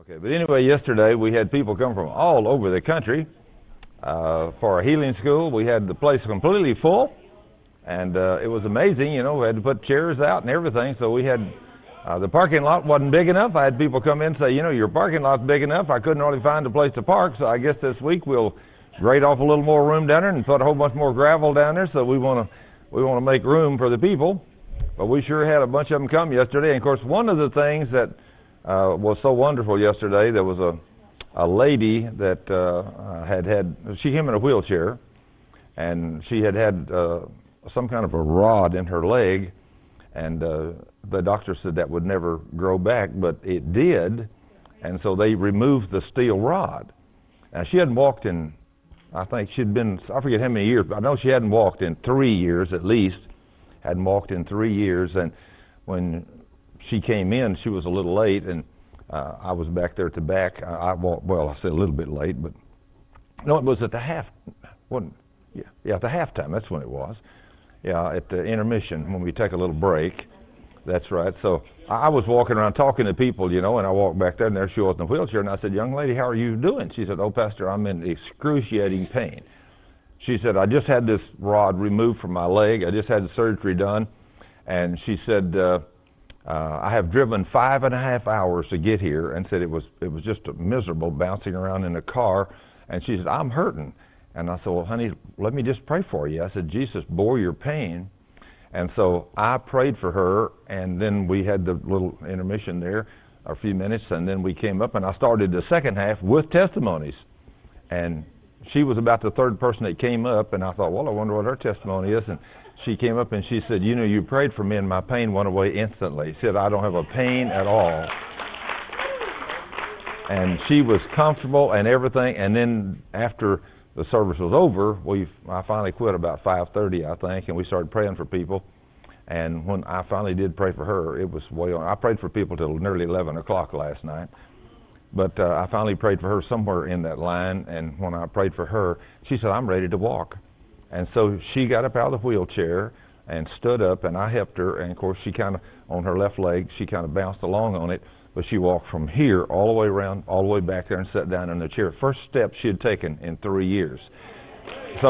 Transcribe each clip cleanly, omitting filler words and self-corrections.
Okay, but anyway, yesterday we had people come from all over the country for a healing school. We had the place completely full, and it was amazing. You know, we had to put chairs out and everything, so we had the parking lot wasn't big enough. I had people come in and say, you know, your parking lot's big enough. I couldn't really find a place to park, so I guess this week we'll grade off a little more room down there and put a whole bunch more gravel down there. So we want to make room for the people. But we sure had a bunch of them come yesterday. And of course, one of the things that was so wonderful yesterday, there was a lady that she came in a wheelchair, and she had some kind of a rod in her leg, and the doctor said that would never grow back, but it did, and so they removed the steel rod. Now, she hadn't walked in, I think she'd been, I forget how many years, but I know she hadn't walked in 3 years at least, hadn't walked in 3 years, and when she came in, she was a little late, and I was back there at the back. I walked, well, I said a little bit late, but no, it was at the at the halftime, that's when it was. Yeah, at the intermission, when we take a little break. That's right. So I was walking around talking to people, you know, and I walked back there, and there she was in a wheelchair, and I said, young lady, how are you doing? She said, oh, Pastor, I'm in excruciating pain. She said, I just had this rod removed from my leg. I just had the surgery done. And she said, I have driven 5.5 hours to get here, and said it was just miserable bouncing around in the car. And she said, I'm hurting. And I said, well, honey, let me just pray for you. I said, Jesus bore your pain. And so I prayed for her, and then we had the little intermission there, a few minutes, and then we came up, and I started the second half with testimonies. And she was about the third person that came up, and I thought, well, I wonder what her testimony is. And she came up and she said, you know, you prayed for me and my pain went away instantly. She said, I don't have a pain at all. And she was comfortable and everything. And then after the service was over, I finally quit about 5:30, I think, and we started praying for people. And when I finally did pray for her, it was way on. I prayed for people till nearly 11 o'clock last night. But I finally prayed for her somewhere in that line, and when I prayed for her, she said, I'm ready to walk. And so she got up out of the wheelchair and stood up, and I helped her. And, of course, she kind of, on her left leg, she kind of bounced along on it. But she walked from here all the way around, all the way back there, and sat down in the chair. First step she had taken in 3 years. So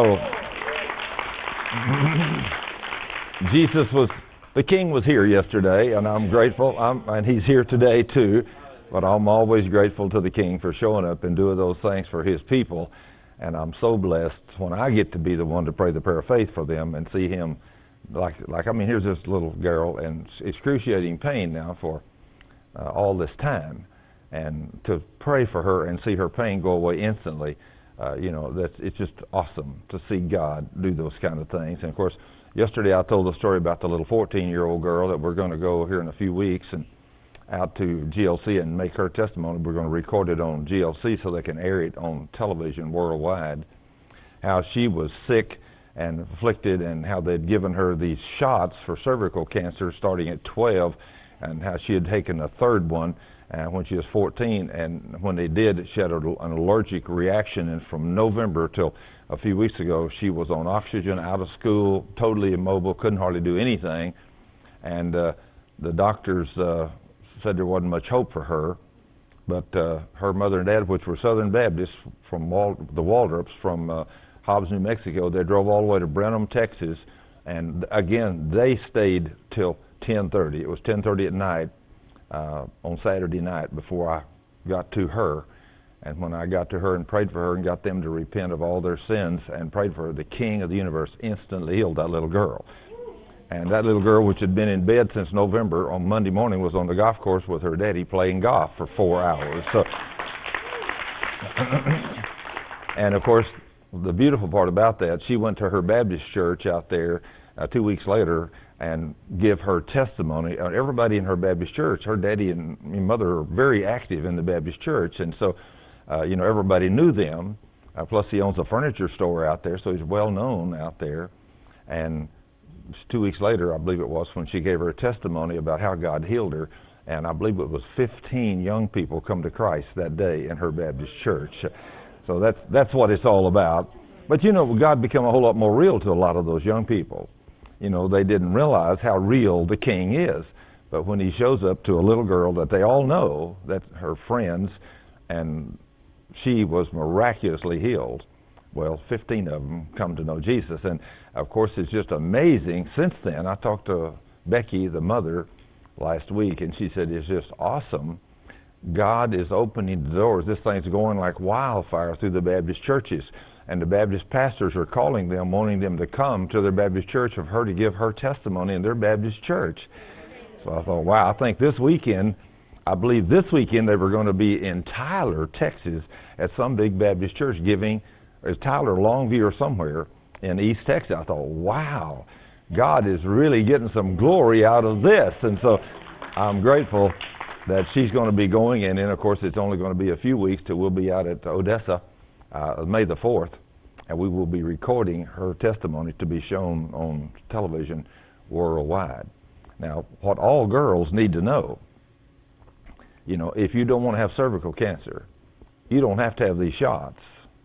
the King was here yesterday, and I'm grateful. And he's here today too. But I'm always grateful to the King for showing up and doing those things for his people. And I'm so blessed when I get to be the one to pray the prayer of faith for them and see him here's this little girl in excruciating pain now for all this time, and to pray for her and see her pain go away instantly, it's just awesome to see God do those kind of things. And of course, yesterday I told the story about the little 14-year-old girl that we're going to go here in a few weeks and out to GLC and make her testimony. We're going to record it on GLC so they can air it on television worldwide. How she was sick and afflicted, and how they'd given her these shots for cervical cancer starting at 12, and how she had taken a third one when she was 14, and when they did, she had an allergic reaction, and from November till a few weeks ago, she was on oxygen, out of school, totally immobile, couldn't hardly do anything, and the doctors said there wasn't much hope for her, but her mother and dad, which were Southern Baptists from the Waldrops from Hobbs, New Mexico, they drove all the way to Brenham, Texas, and again, they stayed till 10:30. It was 10:30 at night on Saturday night before I got to her. And when I got to her and prayed for her and got them to repent of all their sins and prayed for her, the King of the universe instantly healed that little girl. And that little girl, which had been in bed since November, on Monday morning was on the golf course with her daddy playing golf for 4 hours. So, and of course, the beautiful part about that, she went to her Baptist church out there 2 weeks later and give her testimony. Everybody in her Baptist church, her daddy and mother are very active in the Baptist church, and so everybody knew them. Plus, he owns a furniture store out there, so he's well known out there. And 2 weeks later, I believe it was, when she gave her a testimony about how God healed her, and I believe it was 15 young people come to Christ that day in her Baptist church. So that's what it's all about. But God became a whole lot more real to a lot of those young people. They didn't realize how real the King is. But when he shows up to a little girl that they all know, that her friends, and she was miraculously healed, well, 15 of them come to know Jesus. And, of course, it's just amazing. Since then, I talked to Becky, the mother, last week, and she said it's just awesome. God is opening the doors. This thing's going like wildfire through the Baptist churches. And the Baptist pastors are calling them, wanting them to come to their Baptist church of her to give her testimony in their Baptist church. So I thought, wow, I think this weekend, I believe this weekend they were going to be in Tyler, Texas, at some big Baptist church giving, is Tyler, Longview or somewhere in East Texas. I thought, wow, God is really getting some glory out of this. And so I'm grateful that she's going to be going. And then, of course, it's only going to be a few weeks till we'll be out at Odessa, May the 4th. And we will be recording her testimony to be shown on television worldwide. Now, what all girls need to know, if you don't want to have cervical cancer, you don't have to have these shots,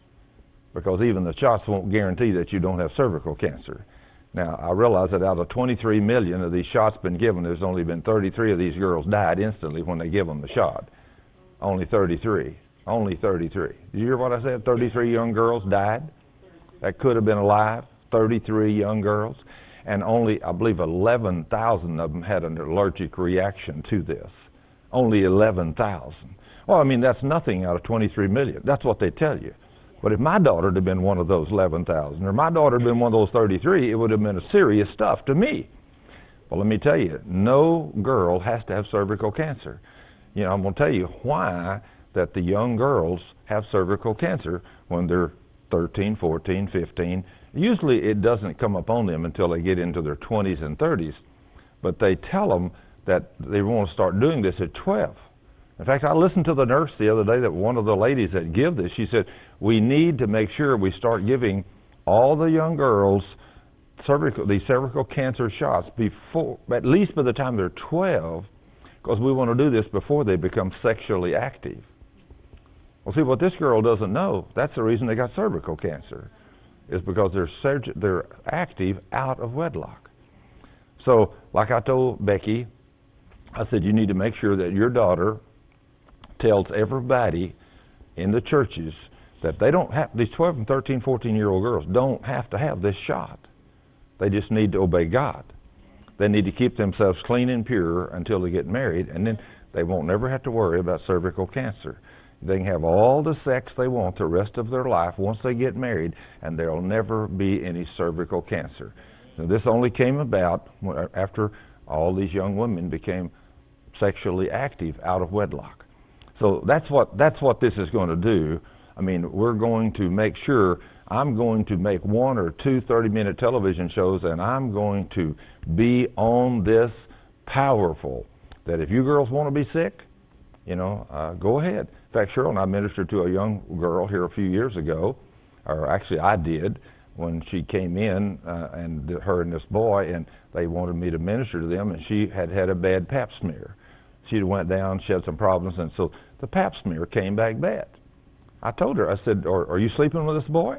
because even the shots won't guarantee that you don't have cervical cancer. Now, I realize that out of 23 million of these shots been given, there's only been 33 of these girls died instantly when they give them the shot. Only 33. Only 33. Did you hear what I said? 33 young girls died that could have been alive. 33 young girls. And only, I believe, 11,000 of them had an allergic reaction to this. Only 11,000. Well, I mean, that's nothing out of 23 million. That's what they tell you. But if my daughter had been one of those 11,000, or my daughter had been one of those 33, it would have been serious stuff to me. Well, let me tell you, no girl has to have cervical cancer. I'm going to tell you why that the young girls have cervical cancer when they're 13, 14, 15. Usually it doesn't come upon them until they get into their 20s and 30s. But they tell them that they want to start doing this at 12. In fact, I listened to the nurse the other day, that one of the ladies that give this, she said, we need to make sure we start giving all the young girls these cervical cancer shots before, at least by the time they're 12, because we want to do this before they become sexually active. Well, see, what this girl doesn't know, that's the reason they got cervical cancer, is because they're active out of wedlock. So, like I told Becky, I said, you need to make sure that your daughter tells everybody in the churches that they don't have, these 12 and 13, 14-year-old girls don't have to have this shot. They just need to obey God. They need to keep themselves clean and pure until they get married, and then they won't never have to worry about cervical cancer. They can have all the sex they want the rest of their life once they get married, and there will never be any cervical cancer. Now, this only came about after all these young women became sexually active out of wedlock. So that's what this is going to do. I mean, we're going to make sure, I'm going to make 1 or 2 30-minute television shows, and I'm going to be on this powerful, that if you girls want to be sick, go ahead. In fact, Cheryl and I ministered to a young girl here a few years ago, or actually I did, when she came in, and her and this boy, and they wanted me to minister to them, and she had a bad pap smear. She went down, she had some problems, and so the pap smear came back bad. I told her, I said, are you sleeping with this boy?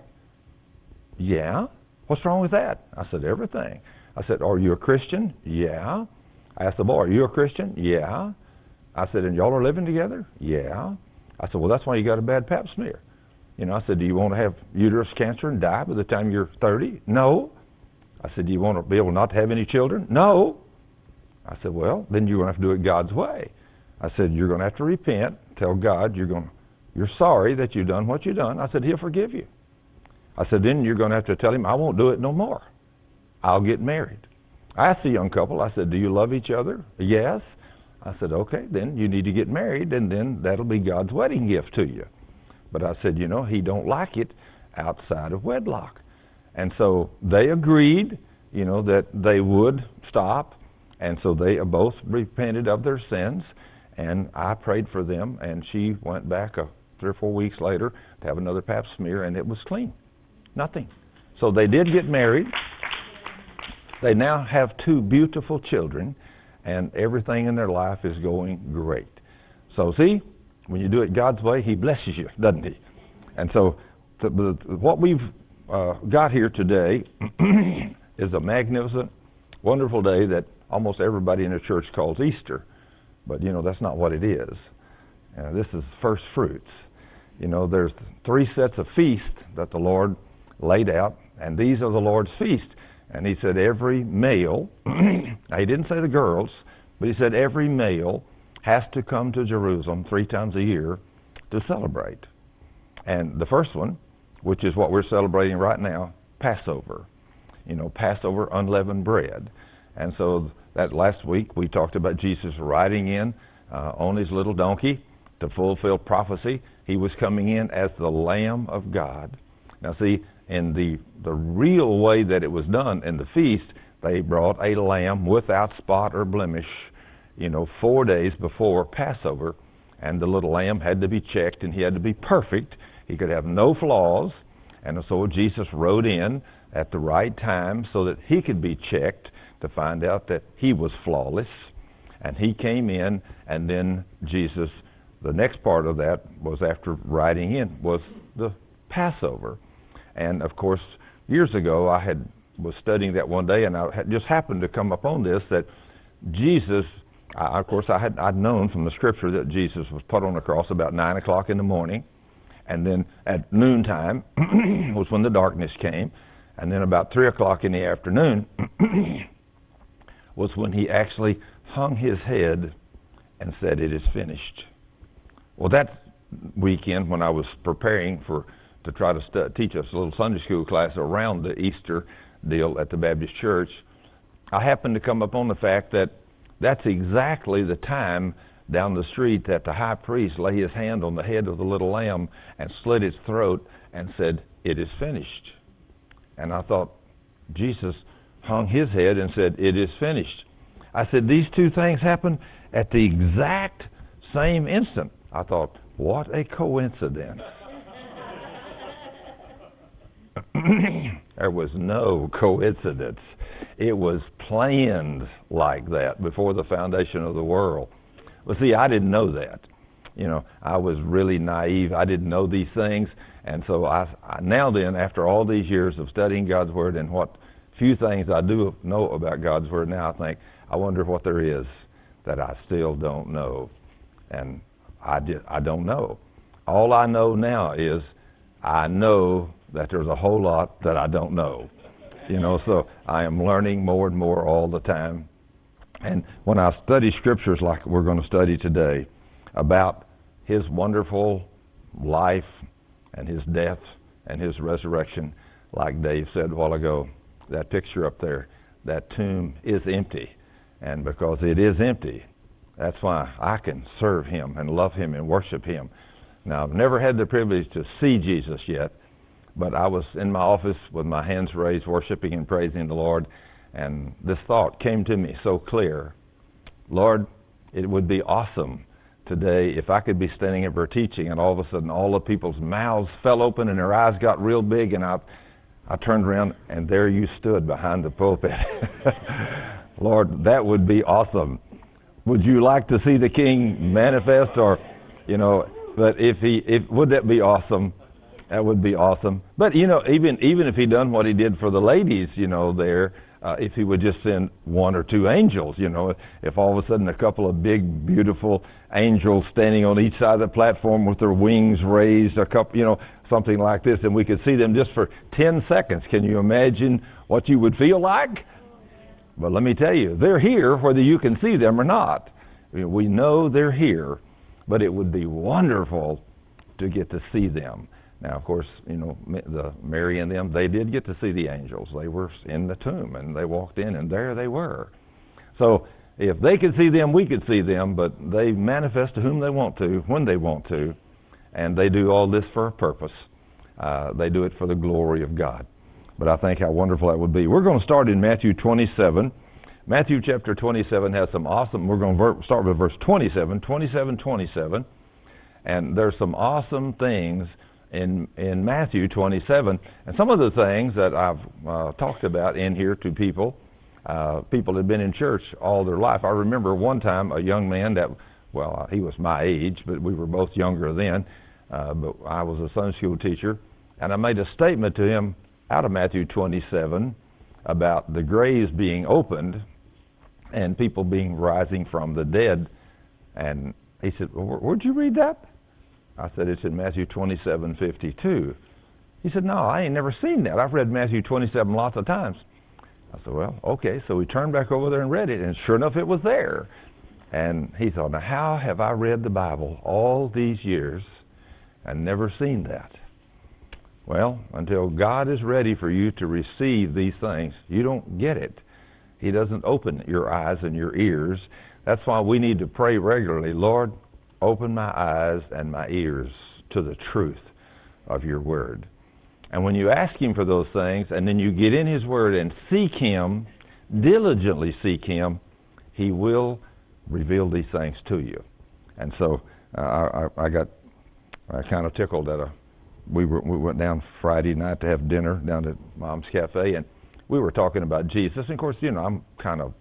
Yeah. What's wrong with that? I said, everything. I said, are you a Christian? Yeah. I asked the boy, are you a Christian? Yeah. I said, and y'all are living together? Yeah. I said, well, that's why you got a bad pap smear. I said, do you want to have uterus cancer and die by the time you're 30? No. I said, do you want to be able not to have any children? No. I said, well, then you're going to have to do it God's way. I said, you're going to have to repent, tell God you're sorry that you've done what you've done. I said, He'll forgive you. I said, then you're going to have to tell Him, I won't do it no more. I'll get married. I asked the young couple, I said, do you love each other? Yes. I said, okay, then you need to get married, and then that'll be God's wedding gift to you. But I said, He don't like it outside of wedlock. And so they agreed, that they would stop. And so they both repented of their sins. And I prayed for them. And she went back 3 or 4 weeks later to have another pap smear, and it was clean. Nothing. So they did get married. They now have 2 beautiful children, and everything in their life is going great. So see, when you do it God's way, He blesses you, doesn't He? And so what we've got here today is a magnificent, wonderful day that almost everybody in the church calls Easter. But, that's not what it is. This is first fruits. There's 3 sets of feasts that the Lord laid out, and these are the Lord's feast. And he said every male, now he didn't say the girls, but he said every male has to come to Jerusalem 3 times a year to celebrate. And the first one, which is what we're celebrating right now, Passover. Passover, unleavened bread. And so that last week we talked about Jesus riding in on his little donkey to fulfill prophecy. He was coming in as the Lamb of God. Now see, in the real way that it was done in the feast, they brought a lamb without spot or blemish, 4 days before Passover. And the little lamb had to be checked, and he had to be perfect. He could have no flaws. And so Jesus rode in at the right time so that he could be checked to find out that he was flawless. And he came in, and then Jesus, the next part of that was after riding in, was the Passover. And of course, years ago, I was studying that one day, and I just happened to come upon this, that Jesus, I'd known from the scripture that Jesus was put on the cross about 9 o'clock in the morning, and then at noontime was when the darkness came, and then about 3 o'clock in the afternoon was when he actually hung his head and said, "It is finished." Well, that weekend when I was preparing to try to teach us a little Sunday school class around the Easter deal at the Baptist Church, I happened to come upon the fact that that's exactly the time down the street that the high priest laid his hand on the head of the little lamb and slit its throat and said, "It is finished." And I thought, Jesus hung his head and said, "It is finished." I said, these two things happened at the exact same instant. I thought, what a coincidence. There was no coincidence. It was planned like that before the foundation of the world. Well, see, I didn't know that. I was really naive. I didn't know these things. And so I now then, after all these years of studying God's Word and what few things I do know about God's Word now, I think, I wonder what there is that I still don't know. And I don't know. All I know now is I know that there's a whole lot that I don't know. So I am learning more and more all the time. And when I study scriptures like we're going to study today about his wonderful life and his death and his resurrection, like Dave said a while ago, that picture up there, that tomb is empty. And because it is empty, that's why I can serve him and love him and worship him. Now, I've never had the privilege to see Jesus yet, but I was in my office with my hands raised, worshiping and praising the Lord, and this thought came to me so clear. Lord, it would be awesome today if I could be standing up for teaching, and all of a sudden all the people's mouths fell open and their eyes got real big, and I turned around and there you stood behind the pulpit. Lord, that would be awesome. Would you like to see the King manifest? Or, but would that be awesome? That would be awesome. But, even if he done what he did for the ladies, there, if he would just send 1 or 2 angels, if all of a sudden a couple of big, beautiful angels standing on each side of the platform with their wings raised, a couple, something like this, and we could see them just for 10 seconds. Can you imagine what you would feel like? But let me tell you, they're here whether you can see them or not. We know they're here, but it would be wonderful to get to see them. Now, of course, the Mary and them, they did get to see the angels. They were in the tomb, and they walked in, and there they were. So if they could see them, we could see them, but they manifest to whom they want to, when they want to, and they do all this for a purpose. They do it for the glory of God. But I think how wonderful that would be. We're going to start in Matthew 27. Matthew chapter 27 has some awesome, we're going to start with verse 27, 27. And there's some awesome things in Matthew 27. And some of the things that I've talked about in here to people have been in church all their life. I remember one time a young man that, he was my age, but we were both younger then. But I was a Sunday school teacher. And I made a statement to him out of Matthew 27 about the graves being opened. and people being rising from the dead. And he said, well, where'd you read that? I said, it's in Matthew 27:52. He said, no, I ain't never seen that. I've read Matthew 27 lots of times. I said, well, okay. So we turned back over there and read it, and sure enough, it was there. And he thought, now how have I read the Bible all these years and never seen that? Well, until God is ready for you to receive these things, you don't get it. He doesn't open your eyes and your ears. That's why we need to pray regularly, Lord, open my eyes and my ears to the truth of your word. And when you ask him for those things, and then you get in his word and seek him, diligently seek him, he will reveal these things to you. And so I got kind of tickled at we went down Friday night to have dinner down at Mom's Cafe, and we were talking about Jesus. And of course, I'm kind of,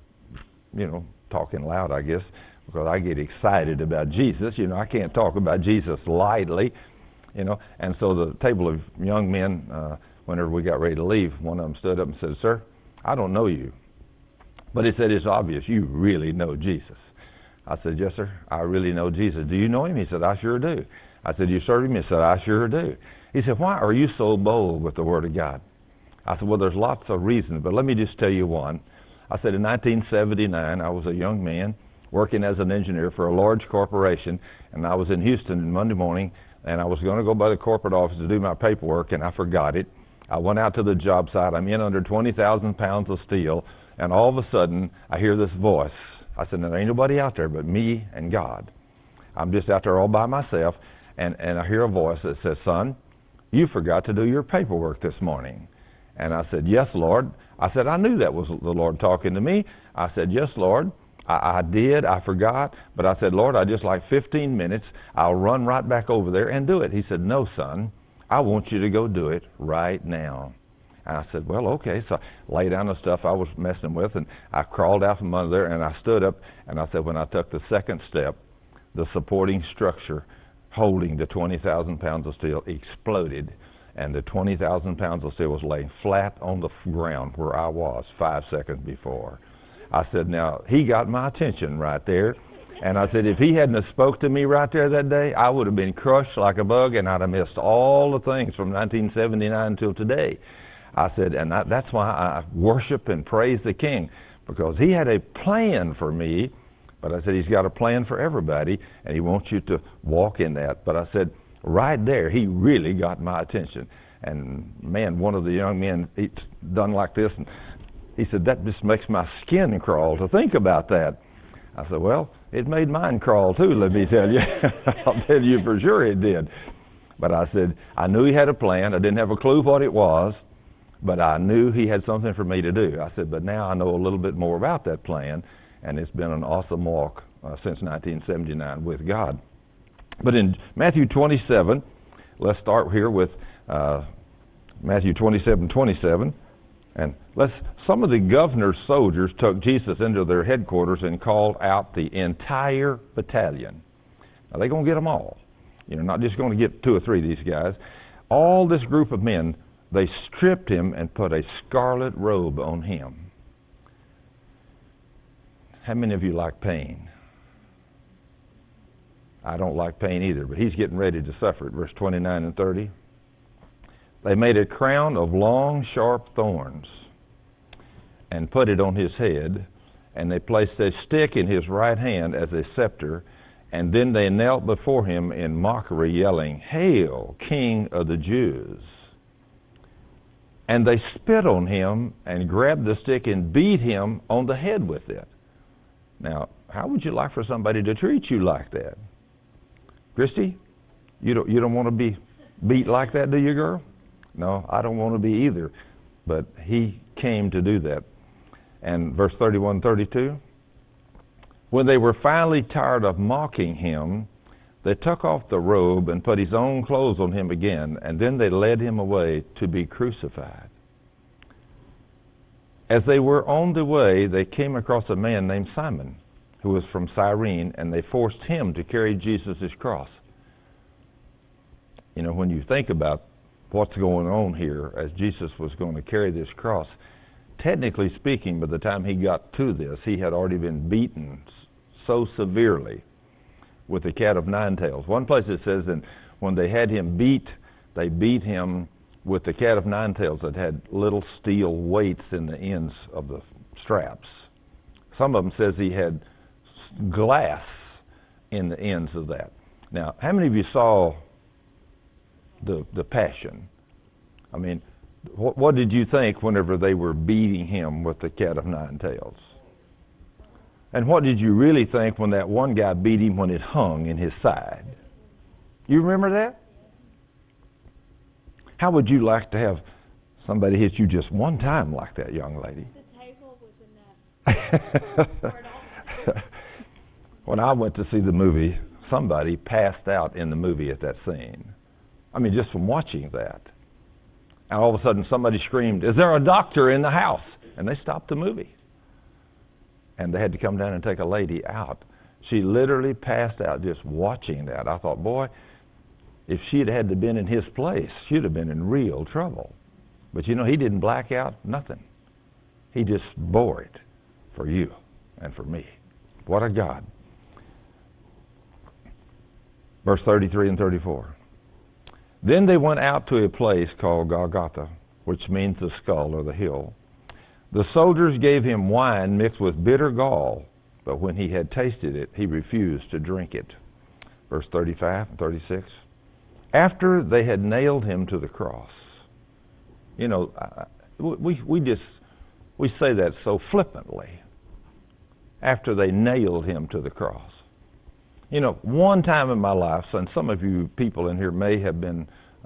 talking loud, I guess, because I get excited about Jesus. I can't talk about Jesus lightly, And so the table of young men, whenever we got ready to leave, one of them stood up and said, "Sir, I don't know you, but he said, it's obvious you really know Jesus." I said, "Yes, sir, I really know Jesus." "Do you know him?" He said, "I sure do." I said, "You serve him?" He said, "I sure do." He said, "Why are you so bold with the Word of God?" I said, "Well, there's lots of reasons, but let me just tell you one." I said, in 1979, I was a young man working as an engineer for a large corporation, and I was in Houston Monday morning, and I was going to go by the corporate office to do my paperwork, and I forgot it. I went out to the job site. I'm in under 20,000 pounds of steel, and all of a sudden, I hear this voice. I said, "There ain't nobody out there but me and God. I'm just out there all by myself," and I hear a voice that says, "Son, you forgot to do your paperwork this morning." And I said, "Yes, Lord." I said, I knew that was the Lord talking to me. I said, "Yes, Lord, I did. I forgot. But I said, Lord, I just like 15 minutes. I'll run right back over there and do it." He said, "No, son, I want you to go do it right now." And I said, "Well, okay." So I laid down the stuff I was messing with, and I crawled out from under there, and I stood up, and I said, when I took the second step, the supporting structure holding the 20,000 pounds of steel exploded, and the 20,000 pounds of steel was laying flat on the ground where I was 5 seconds before. I said, now, he got my attention right there. And I said, if he hadn't have spoke to me right there that day, I would have been crushed like a bug, and I'd have missed all the things from 1979 till today. I said, and that's why I worship and praise the King, because he had a plan for me. But I said, he's got a plan for everybody, and he wants you to walk in that. But I said, right there, he really got my attention. And man, one of the young men, he done like this, and he said, that just makes my skin crawl to think about that. I said, well, it made mine crawl too, let me tell you. I'll tell you for sure it did. But I said, I knew he had a plan. I didn't have a clue what it was, but I knew he had something for me to do. I said, but now I know a little bit more about that plan, and it's been an awesome walk since 1979 with God. But in Matthew 27, let's start here with Matthew 27:27. And some of the governor's soldiers took Jesus into their headquarters and called out the entire battalion. Now, they're going to get them all. Not just going to get 2 or 3 of these guys. All this group of men, they stripped him and put a scarlet robe on him. How many of you like pain? I don't like pain either, but he's getting ready to suffer it. Verse 29 and 30. They made a crown of long, sharp thorns and put it on his head, and they placed a stick in his right hand as a scepter, and then they knelt before him in mockery, yelling, "Hail, King of the Jews!" And they spit on him and grabbed the stick and beat him on the head with it. Now, how would you like for somebody to treat you like that? Christy, you don't want to be beat like that, do you, girl? No, I don't want to be either. But he came to do that. And verse 31, 32. When they were finally tired of mocking him, they took off the robe and put his own clothes on him again, and then they led him away to be crucified. As they were on the way, they came across a man named Simon, who was from Cyrene, and they forced him to carry Jesus' cross. When you think about what's going on here as Jesus was going to carry this cross, technically speaking, by the time he got to this, he had already been beaten so severely with the cat of nine tails. One place it says that when they had him beat, they beat him with the cat of nine tails that had little steel weights in the ends of the straps. Some of them says he had glass in the ends of that. Now, how many of you saw the Passion? I mean, what did you think whenever they were beating him with the cat of nine tails? And what did you really think when that one guy beat him when it hung in his side? You remember that? How would you like to have somebody hit you just one time like that, young lady? The table was enough. When I went to see the movie, somebody passed out in the movie at that scene. I mean, just from watching that. And all of a sudden somebody screamed, "Is there a doctor in the house?" And they stopped the movie. And they had to come down and take a lady out. She literally passed out just watching that. I thought, boy, if she'd had to been in his place, she'd have been in real trouble. But you know, he didn't black out, nothing. He just bore it for you and for me. What a God. Verse 33 and 34. Then they went out to a place called Golgotha, which means the skull or the hill. The soldiers gave him wine mixed with bitter gall, but when he had tasted it, he refused to drink it. Verse 35 and 36. After they had nailed him to the cross. You know, we say that so flippantly. After they nailed him to the cross. You know, one time in my life, and some of you people in here may have been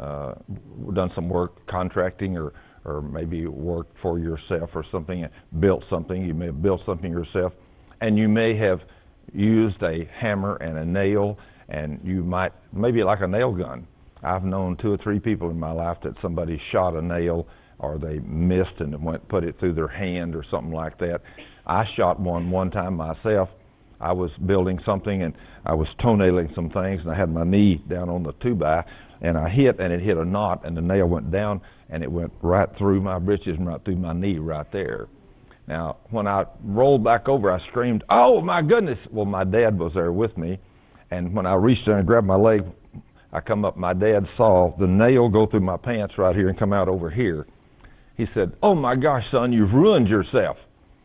done some work contracting or maybe worked for yourself or something, built something. You may have built something yourself, and you may have used a hammer and a nail, and you might, maybe like a nail gun. I've known 2 or 3 people in my life that somebody shot a nail or they missed and put it through their hand or something like that. I shot one time myself. I was building something and I was toenailing some things, and I had my knee down on the 2x, and I hit, and it hit a knot, and the nail went down, and it went right through my britches and right through my knee right there. Now, when I rolled back over, I screamed, "Oh, my goodness!" Well, my dad was there with me, and when I reached there and grabbed my leg, I come up, my dad saw the nail go through my pants right here and come out over here. He said, "Oh, my gosh, son, you've ruined yourself."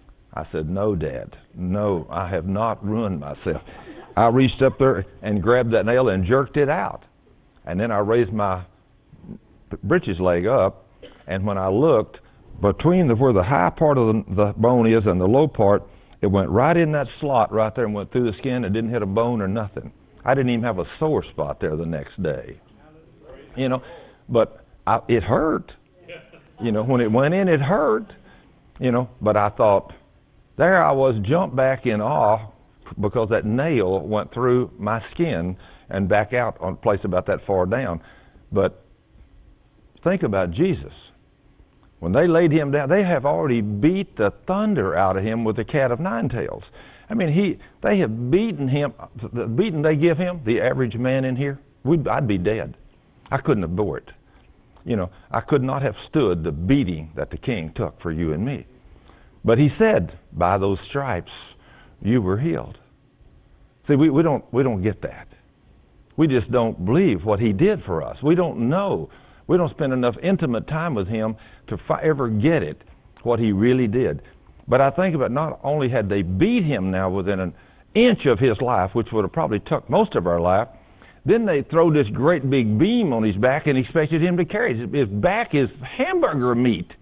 I said, "No, Dad, no, I have not ruined myself." I reached up there and grabbed that nail and jerked it out. And then I raised my britches leg up, and when I looked, between where the high part of the bone is and the low part, it went right in that slot right there and went through the skin. It didn't hit a bone or nothing. I didn't even have a sore spot there the next day. You know, but it hurt. You know, when it went in, it hurt. You know, but I thought, there I was, jumped back in awe because that nail went through my skin and back out on a place about that far down. But think about Jesus. When they laid him down, they have already beat the thunder out of him with the cat of nine tails. I mean, they have beaten him. The beating they give him, the average man in here, I'd be dead. I couldn't have bore it. You know, I could not have stood the beating that the king took for you and me. But he said, by those stripes, you were healed. See, we don't get that. We just don't believe what he did for us. We don't know. We don't spend enough intimate time with him to ever get it, what he really did. But I think about, not only had they beat him now within an inch of his life, which would have probably took most of our life, then they throw this great big beam on his back and expected him to carry it. His back is hamburger meat.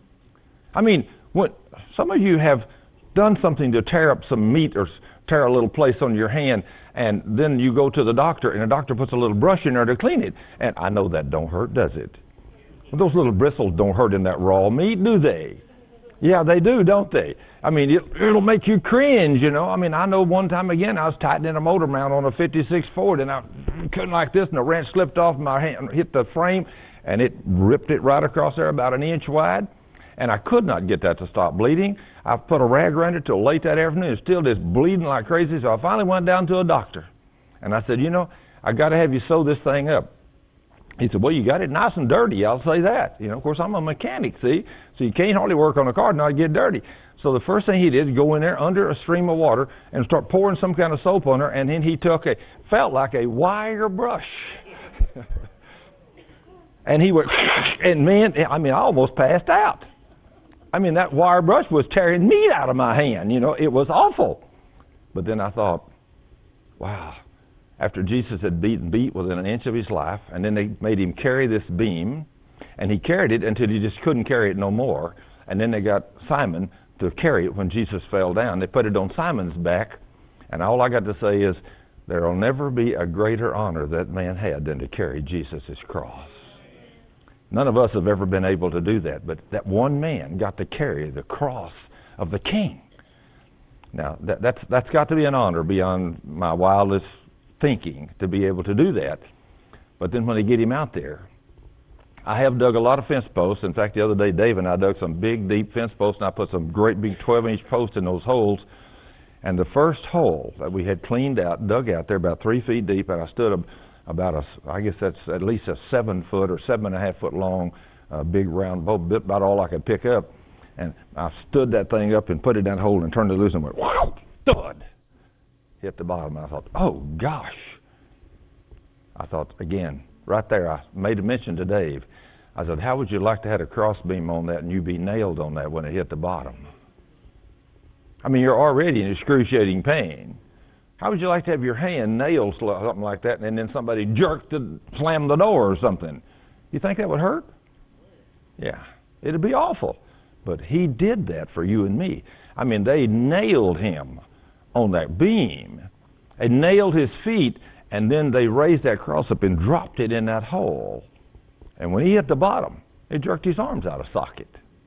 I mean, some of you have done something to tear up some meat or tear a little place on your hand, and then you go to the doctor, and the doctor puts a little brush in there to clean it. And I know that don't hurt, does it? Well, those little bristles don't hurt in that raw meat, do they? Yeah, they do, don't they? I mean, it'll make you cringe, you know. I mean, I know one time again, I was tightening a motor mount on a 56 Ford, and I couldn't like this, and the wrench slipped off my hand, hit the frame, and it ripped it right across there about an inch wide. And I could not get that to stop bleeding. I put a rag around it till late that afternoon. It's still just bleeding like crazy. So I finally went down to a doctor. And I said, you know, I got to have you sew this thing up. He said, well, you got it nice and dirty, I'll say that. You know, of course, I'm a mechanic, see? So you can't hardly work on a car and not get dirty. So the first thing he did is go in there under a stream of water and start pouring some kind of soap on her, and then he took felt like a wire brush. And he went, and man, I almost passed out. That wire brush was tearing meat out of my hand. You know, it was awful. But then I thought, wow. After Jesus had beat within an inch of his life, and then they made him carry this beam, and he carried it until he just couldn't carry it no more. And then they got Simon to carry it when Jesus fell down. They put it on Simon's back, and all I got to say is, there will never be a greater honor that man had than to carry Jesus' cross. None of us have ever been able to do that, but that one man got to carry the cross of the King. Now, that's got to be an honor beyond my wildest thinking to be able to do that. But then when they get him out there, I have dug a lot of fence posts. In fact, the other day, Dave and I dug some big, deep fence posts, and I put some great big 12-inch posts in those holes. And the first hole that we had cleaned out, dug out there about 3 feet deep, and I stood about I guess that's at least a 7 foot or 7.5 foot long, big round bolt, about all I could pick up. And I stood that thing up and put it down the hole and turned it loose and went, wow, thud, hit the bottom. And I thought, oh gosh. I thought, again, right there, I made a mention to Dave. I said, how would you like to have a cross beam on that and you be nailed on that when it hit the bottom? You're already in excruciating pain. How would you like to have your hand nailed, something like that, and then somebody jerked to slam the door or something? You think that would hurt? Yeah, it'd be awful. But he did that for you and me. They nailed him on that beam and nailed his feet, and then they raised that cross up and dropped it in that hole. And when he hit the bottom, it jerked his arms out of socket.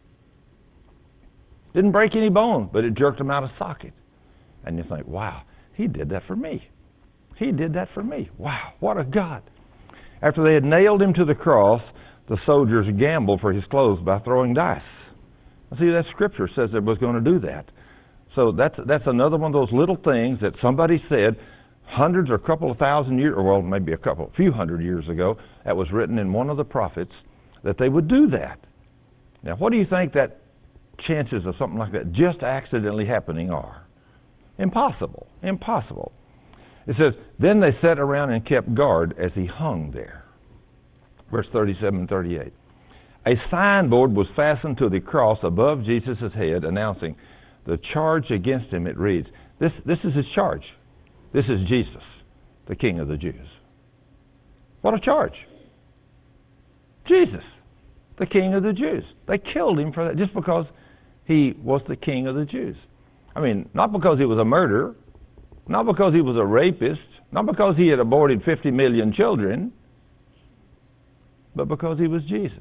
Didn't break any bone, but it jerked him out of socket. And you think, wow, he did that for me. He did that for me. Wow, what a God. After they had nailed him to the cross, the soldiers gambled for his clothes by throwing dice. See, that scripture says it was going to do that. So that's another one of those little things that somebody said hundreds or a couple of thousand years, or well, maybe a few hundred years ago, that was written in one of the prophets, that they would do that. Now, what do you think that chances of something like that just accidentally happening are? Impossible. Impossible. It says, then they sat around and kept guard as he hung there. Verse 37 and 38. A signboard was fastened to the cross above Jesus' head, announcing the charge against him. It reads, this is his charge. This is Jesus, the King of the Jews. What a charge. Jesus, the King of the Jews. They killed him for that just because he was the King of the Jews. Not because he was a murderer, not because he was a rapist, not because he had aborted 50 million children, but because he was Jesus.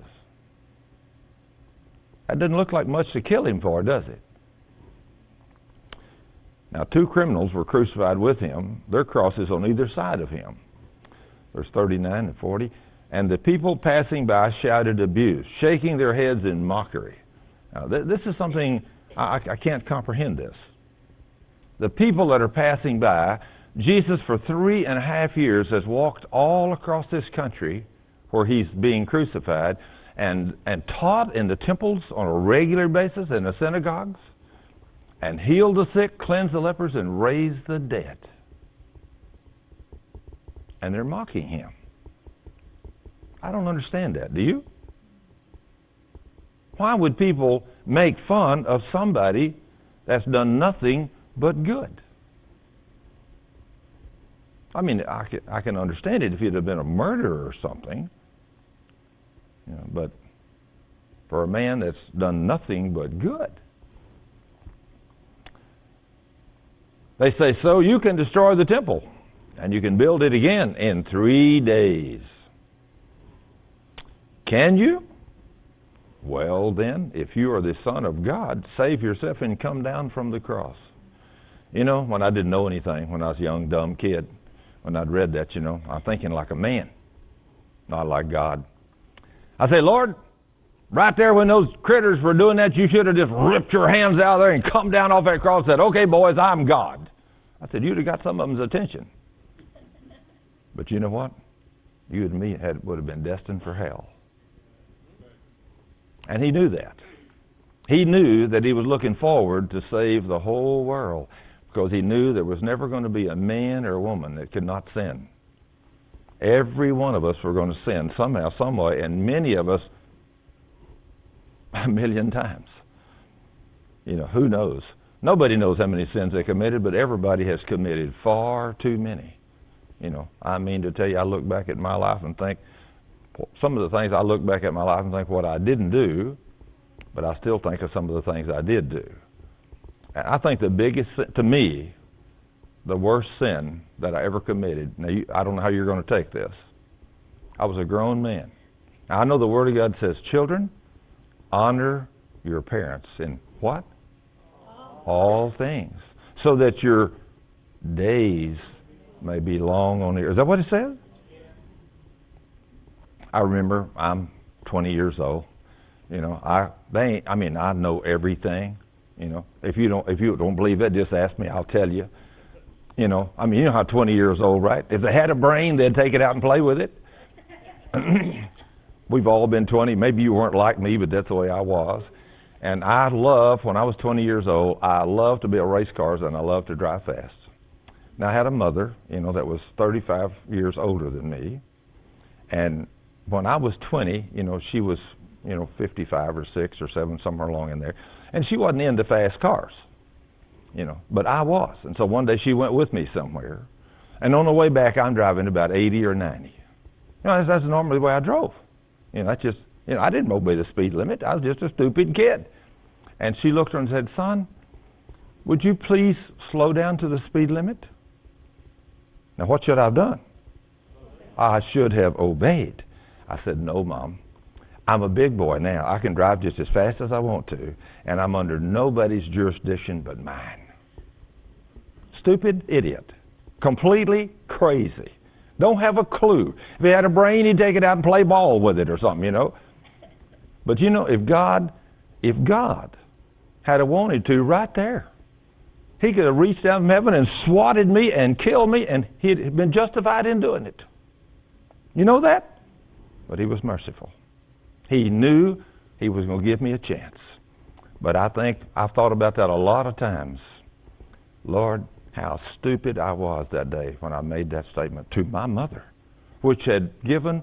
That doesn't look like much to kill him for, does it? Now, 2 criminals were crucified with him, their crosses on either side of him. Verse 39 and 40. And the people passing by shouted abuse, shaking their heads in mockery. Now, this is something, I can't comprehend this. The people that are passing by, Jesus for 3.5 years has walked all across this country where he's being crucified and taught in the temples on a regular basis in the synagogues, and healed the sick, cleansed the lepers, and raised the dead. And they're mocking him. I don't understand that. Do you? Why would people make fun of somebody that's done nothing but good? I can understand it if he'd have been a murderer or something. But for a man that's done nothing but good. They say, so you can destroy the temple and you can build it again in 3 days. Can you? Well then, if you are the Son of God, save yourself and come down from the cross. When I didn't know anything, when I was a young, dumb kid, when I'd read that, I'm thinking like a man, not like God. I say, Lord, right there when those critters were doing that, you should have just ripped your hands out of there and come down off that cross and said, okay, boys, I'm God. I said, you'd have got some of them's attention. But you know what? you and me would have been destined for hell. And he knew that. He knew that he was looking forward to save the whole world, because he knew there was never going to be a man or a woman that could not sin. Every one of us were going to sin somehow, some way, and many of us 1,000,000 times. You know, who knows? Nobody knows how many sins they committed, but everybody has committed far too many. You know, I mean to tell you, I look back at my life and think, some of the things I look back at my life and think what I didn't do, but I still think of some of the things I did do. And I think the biggest, to me, the worst sin that I ever committed, now I don't know how you're going to take this. I was a grown man. Now, I know the Word of God says, children, honor your parents in what? All things. So that your days may be long on the earth. Is that what it says? I remember I'm 20 years old. You know, I know everything. You know, if you don't believe it, just ask me. I'll tell you. You know, I mean, you know how 20 years old, right? If they had a brain, they'd take it out and play with it. We've all been 20. Maybe you weren't like me, but that's the way I was. And I loved, when I was 20 years old, I loved to build race cars and I loved to drive fast. Now, I had a mother, you know, that was 35 years older than me. And when I was 20, you know, she was, you know, 55 or 6 or 7, somewhere along in there. And she wasn't into fast cars, you know, but I was. And so one day she went with me somewhere. And on the way back, I'm driving about 80 or 90. You know, that's normally the way I drove. You know, that's just, you know, I didn't obey the speed limit. I was just a stupid kid. And she looked at her and said, son, would you please slow down to the speed limit? Now, what should I have done? I should have obeyed. I said, no, Mom. I'm a big boy now. I can drive just as fast as I want to, and I'm under nobody's jurisdiction but mine. Stupid idiot. Completely crazy. Don't have a clue. If he had a brain, he'd take it out and play ball with it or something, you know. But you know, if God had wanted to right there, he could have reached down from heaven and swatted me and killed me, and he'd been justified in doing it. You know that? But he was merciful. He knew he was going to give me a chance. But I think I've thought about that a lot of times. Lord, how stupid I was that day when I made that statement to my mother, which had given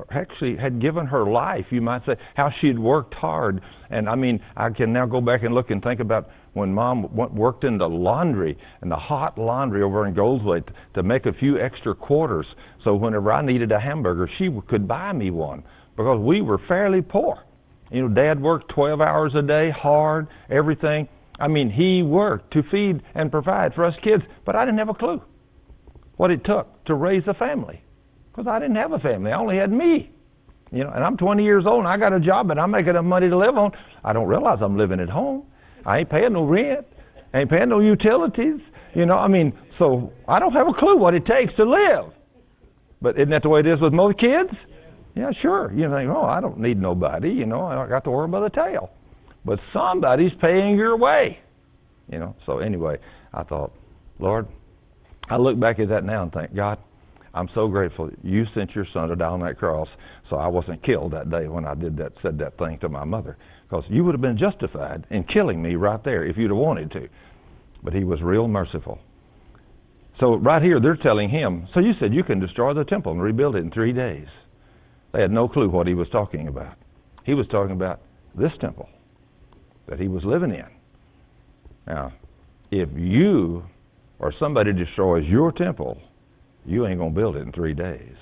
her life, you might say, how she had worked hard. And I mean, I can now go back and look and think about when Mom worked in the laundry, and the hot laundry over in Goldsway, to make a few extra quarters. So whenever I needed a hamburger, she could buy me one, because we were fairly poor. You know, Dad worked 12 hours a day, hard, everything. I mean, he worked to feed and provide for us kids, but I didn't have a clue what it took to raise a family, because I didn't have a family. I only had me. You know, and I'm 20 years old, and I got a job, and I'm making enough money to live on. I don't realize I'm living at home. I ain't paying no rent. I ain't paying no utilities. You know, I mean, so I don't have a clue what it takes to live. But isn't that the way it is with most kids? Yeah, sure. You think, oh, I don't need nobody. You know, I got the world by the tail. But somebody's paying your way. You know, so anyway, I thought, Lord, I look back at that now and think, God, I'm so grateful you sent your son to die on that cross, so I wasn't killed that day when I said that thing to my mother. Because you would have been justified in killing me right there if you'd have wanted to. But he was real merciful. So right here, they're telling him, so you said you can destroy the temple and rebuild it in 3 days. They had no clue what he was talking about. He was talking about this temple that he was living in. Now, if you or somebody destroys your temple, you ain't going to build it in 3 days.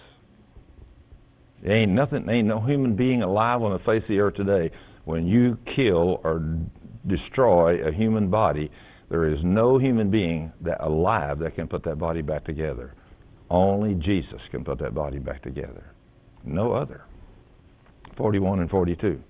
There ain't no human being alive on the face of the earth today. When you kill or destroy a human body, there is no human being alive that can put that body back together. Only Jesus can put that body back together. No other. 41 and 42.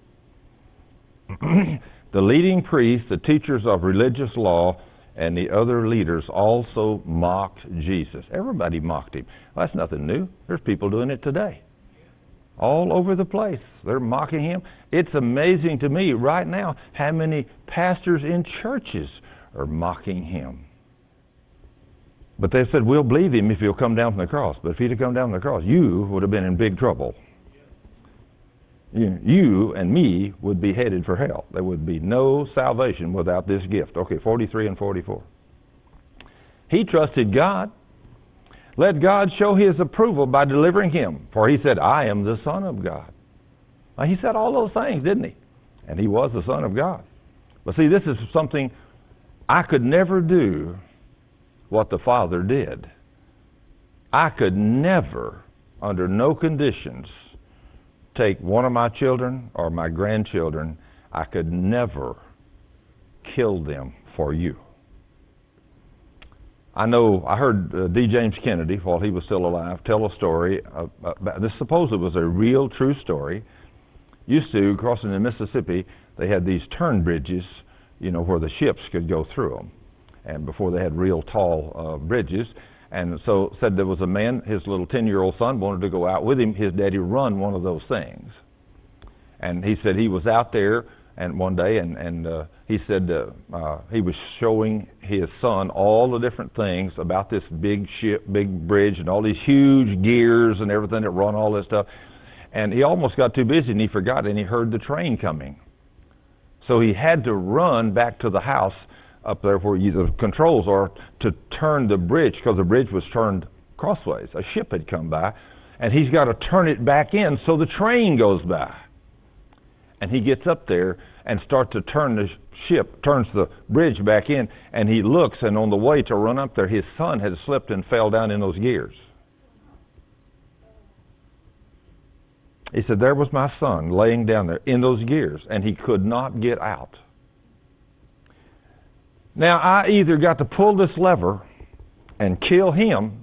The leading priests, the teachers of religious law, and the other leaders also mocked Jesus. Everybody mocked him. Well, that's nothing new. There's people doing it today. All over the place. They're mocking him. It's amazing to me right now how many pastors in churches are mocking him. But they said, we'll believe him if he'll come down from the cross. But if he'd have come down from the cross, you would have been in big trouble. You and me would be headed for hell. There would be no salvation without this gift. Okay, 43 and 44. He trusted God. Let God show his approval by delivering him. For he said, I am the Son of God. Now, he said all those things, didn't he? And he was the Son of God. But see, this is something I could never do what the Father did. I could never, under no conditions, take one of my children or my grandchildren. I could never kill them for you. I know I heard D. James Kennedy, while he was still alive, tell a story. This supposedly was a real, true story. Used to, crossing the Mississippi, they had these turn bridges, where the ships could go through them. And before they had real tall bridges. And so said there was a man, his little 10-year-old son wanted to go out with him. His daddy run one of those things. And he said he was out there and one day, and he said he was showing his son all the different things about this big ship, big bridge, and all these huge gears and everything that run all this stuff. And he almost got too busy and he forgot, and he heard the train coming. So he had to run back to the house up there where the controls are to turn the bridge, because the bridge was turned crossways. A ship had come by, and he's got to turn it back in so the train goes by. And he gets up there and starts to turn the ship, turns the bridge back in, and he looks, and on the way to run up there, his son had slipped and fell down in those gears. He said, there was my son laying down there in those gears, and he could not get out. Now, I either got to pull this lever and kill him,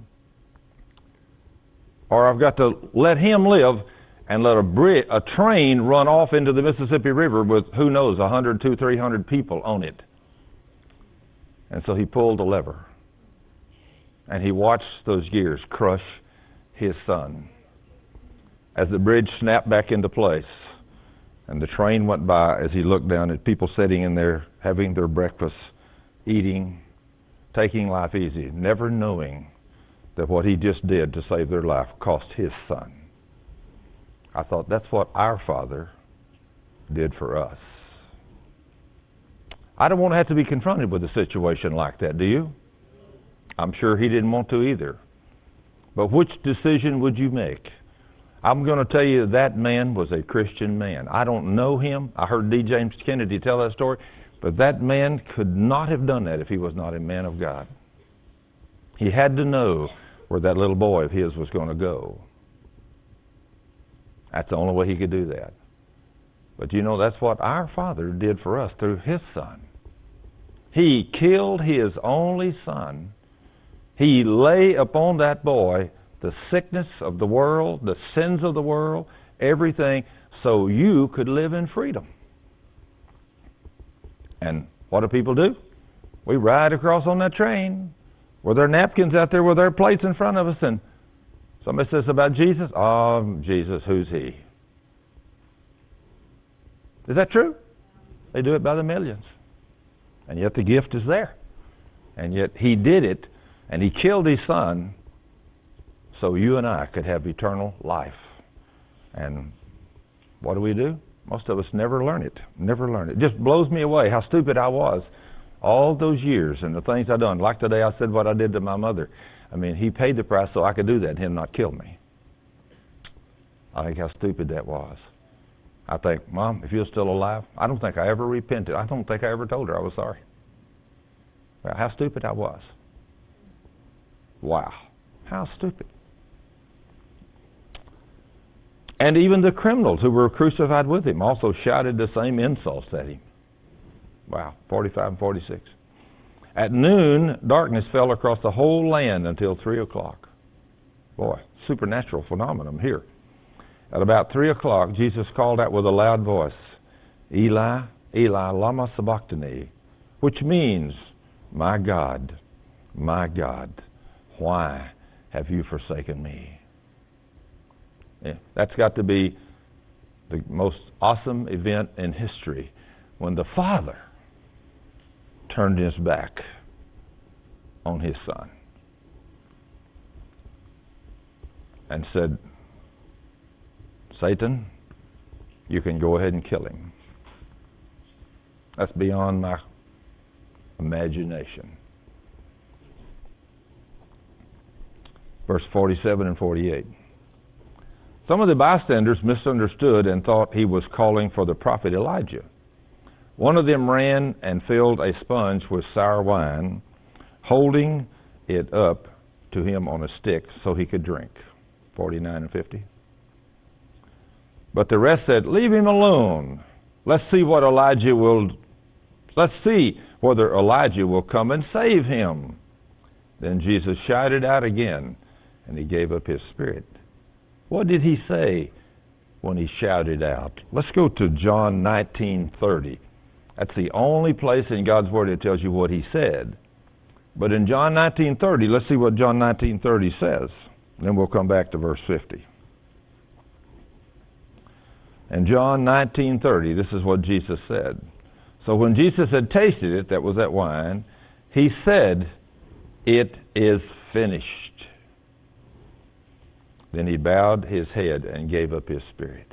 or I've got to let him live and let a train run off into the Mississippi River with, who knows, 100, 200, 300 people on it. And so he pulled the lever, and he watched those gears crush his son. As the bridge snapped back into place, and the train went by, as he looked down at people sitting in there having their breakfast, eating, taking life easy, never knowing that what he just did to save their life cost his son. I thought, that's what our Father did for us. I don't want to have to be confronted with a situation like that, do you? I'm sure he didn't want to either. But which decision would you make? I'm going to tell you that man was a Christian man. I don't know him. I heard D. James Kennedy tell that story. But that man could not have done that if he was not a man of God. He had to know where that little boy of his was going to go. That's the only way he could do that. But that's what our Father did for us through his Son. He killed his only son. He lay upon that boy the sickness of the world, the sins of the world, everything, so you could live in freedom. And what do people do? We ride across on that train with our napkins out there with our plates in front of us, and somebody says about Jesus, oh, Jesus, who's he? Is that true? They do it by the millions. And yet the gift is there. And yet he did it, and he killed his son so you and I could have eternal life. And what do? Most of us never learn it. Never learn it. It just blows me away how stupid I was all those years and the things I done. Like today I said what I did to my mother. I mean, he paid the price so I could do that and him not kill me. I think how stupid that was. I think, Mom, if you're still alive, I don't think I ever repented. I don't think I ever told her I was sorry. Well, how stupid I was. Wow. How stupid. And even the criminals who were crucified with him also shouted the same insults at him. Wow, 45 and 46. At noon, darkness fell across the whole land until 3 o'clock. Boy, supernatural phenomenon here. At about 3 o'clock, Jesus called out with a loud voice, Eli, Eli, lama sabachthani, which means, my God, why have you forsaken me? Yeah, that's got to be the most awesome event in history when the Father turned his back on his Son. and said, Satan, you can go ahead and kill him. That's beyond my imagination. Verse 47 and 48. Some of the bystanders misunderstood and thought he was calling for the prophet Elijah. One of them ran and filled a sponge with sour wine, holding it up to him on a stick so he could drink. 49 and 50. But the rest said, leave him alone. Let's see whether Elijah will come and save him. Then Jesus shouted out again, and he gave up his spirit. What did he say when he shouted out? Let's go to John 19:30. That's the only place in God's Word that tells you what he said. But in John 19:30, let's see what John 19:30 says. Then we'll come back to verse 50. In John 19:30, this is what Jesus said. So when Jesus had tasted it, that was that wine, he said, it is finished. Then he bowed his head and gave up his spirit.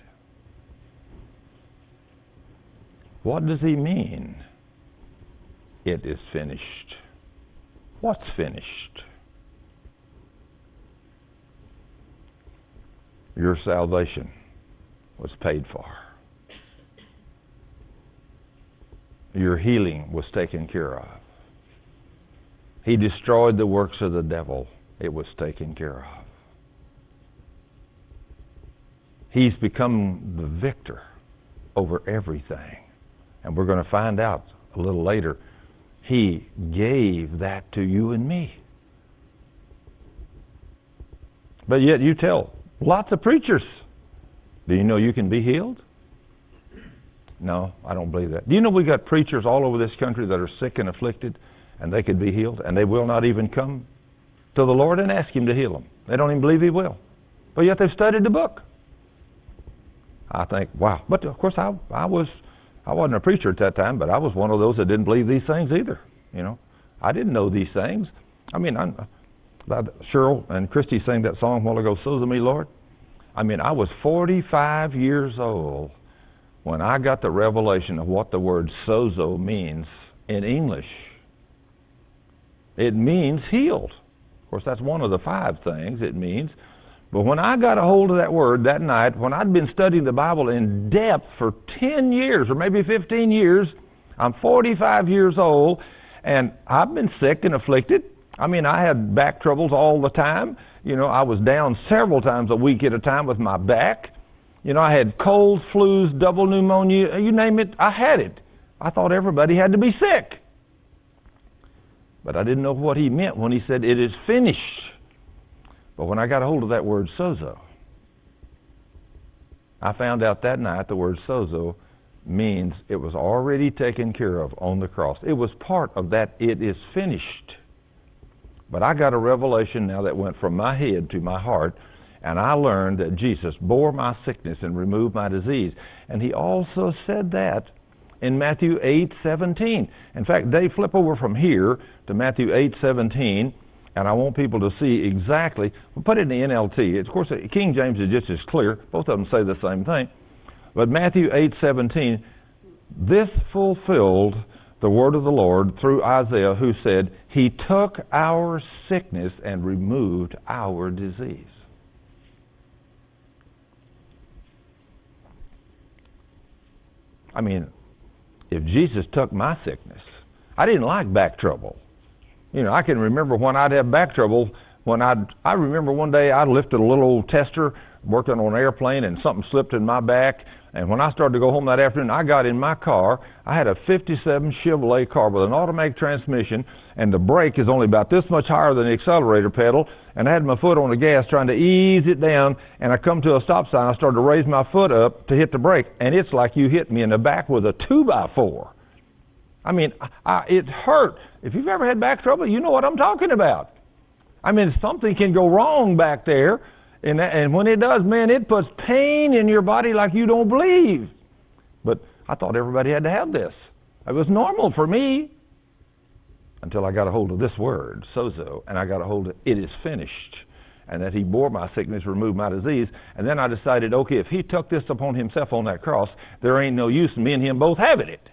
What does he mean? It is finished. What's finished? Your salvation was paid for. Your healing was taken care of. He destroyed the works of the devil. It was taken care of. He's become the victor over everything. And we're going to find out a little later, he gave that to you and me. But yet you tell lots of preachers, do you know you can be healed? No, I don't believe that. Do you know we got preachers all over this country that are sick and afflicted, and they could be healed, and they will not even come to the Lord and ask him to heal them. They don't even believe he will. But yet they've studied the book. I think, wow. But of course I wasn't a preacher at that time, but I was one of those that didn't believe these things either. You know, I didn't know these things. I mean, Cheryl and Christy sang that song a while ago, Sozo Me, Lord. I mean, I was 45 years old when I got the revelation of what the word sozo means in English. It means healed. Of course, that's one of the 5 things it means. But when I got a hold of that word that night, when I'd been studying the Bible in depth for 10 years or maybe 15 years, I'm 45 years old, and I've been sick and afflicted. I mean, I had back troubles all the time. You know, I was down several times a week at a time with my back. You know, I had colds, flus, double pneumonia, you name it, I had it. I thought everybody had to be sick. But I didn't know what he meant when he said, it is finished. But when I got a hold of that word sozo, I found out that night the word sozo means it was already taken care of on the cross. It was part of that it is finished. But I got a revelation now that went from my head to my heart, and I learned that Jesus bore my sickness and removed my disease. And he also said that in Matthew 8:17. In fact, Dave, flip over from here to Matthew 8:17, and I want people to see exactly. We'll put it in the NLT. Of course, King James is just as clear. Both of them say the same thing. But Matthew 8:17, this fulfilled the word of the Lord through Isaiah, who said, he took our sickness and removed our disease. I mean, if Jesus took my sickness, I didn't like back trouble. You know, I can remember when I'd have back trouble, I remember one day I lifted a little old tester, working on an airplane, and something slipped in my back. And when I started to go home that afternoon, I got in my car. I had a 57 Chevrolet car with an automatic transmission, and the brake is only about this much higher than the accelerator pedal. And I had my foot on the gas trying to ease it down, and I come to a stop sign. I started to raise my foot up to hit the brake, and it's like you hit me in the back with a 2x4. I mean, it hurt. If you've ever had back trouble, you know what I'm talking about. I mean, something can go wrong back there. And when it does, man, it puts pain in your body like you don't believe. But I thought everybody had to have this. It was normal for me until I got a hold of this word, sozo, and I got a hold of it is finished. and that he bore my sickness, removed my disease. And then I decided, okay, if he took this upon himself on that cross, there ain't no use in me and him both having it.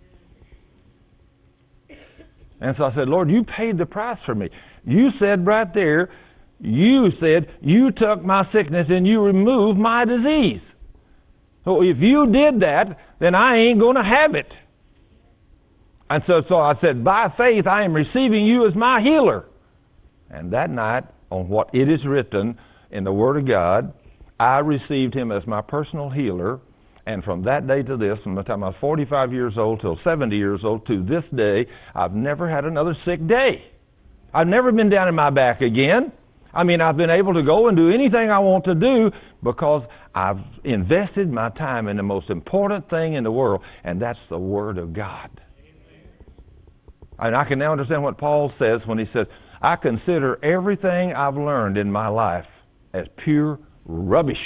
And so I said, Lord, you paid the price for me. You said right there, you said you took my sickness and you removed my disease. So if you did that, then I ain't going to have it. And so I said, by faith, I am receiving you as my healer. And that night, on what it is written in the Word of God, I received him as my personal healer. And from that day to this, from the time I was 45 years old till 70 years old to this day, I've never had another sick day. I've never been down in my back again. I mean, I've been able to go and do anything I want to do because I've invested my time in the most important thing in the world, and that's the Word of God. And I can now understand what Paul says when he says, I consider everything I've learned in my life as pure rubbish.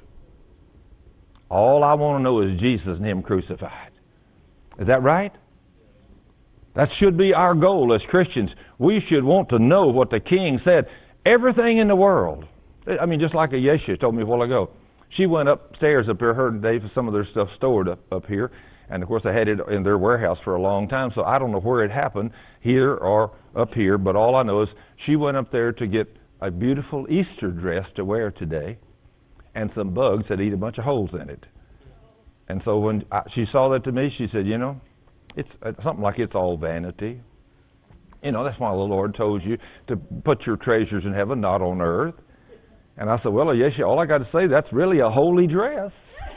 All I want to know is Jesus and him crucified. Is that right? That should be our goal as Christians. We should want to know what the King said. Everything in the world. I mean, just like Yesha told me a while ago. She went upstairs up here, her and Dave, some of their stuff stored up here. And, of course, they had it in their warehouse for a long time, so I don't know where it happened, here or up here. But all I know is she went up there to get a beautiful Easter dress to wear today and some bugs that eat a bunch of holes in it. And so when she saw that to me, she said, you know, it's something like it's all vanity. You know, that's why the Lord told you to put your treasures in heaven, not on earth. And I said, well, yes, all I got to say, that's really a holy dress.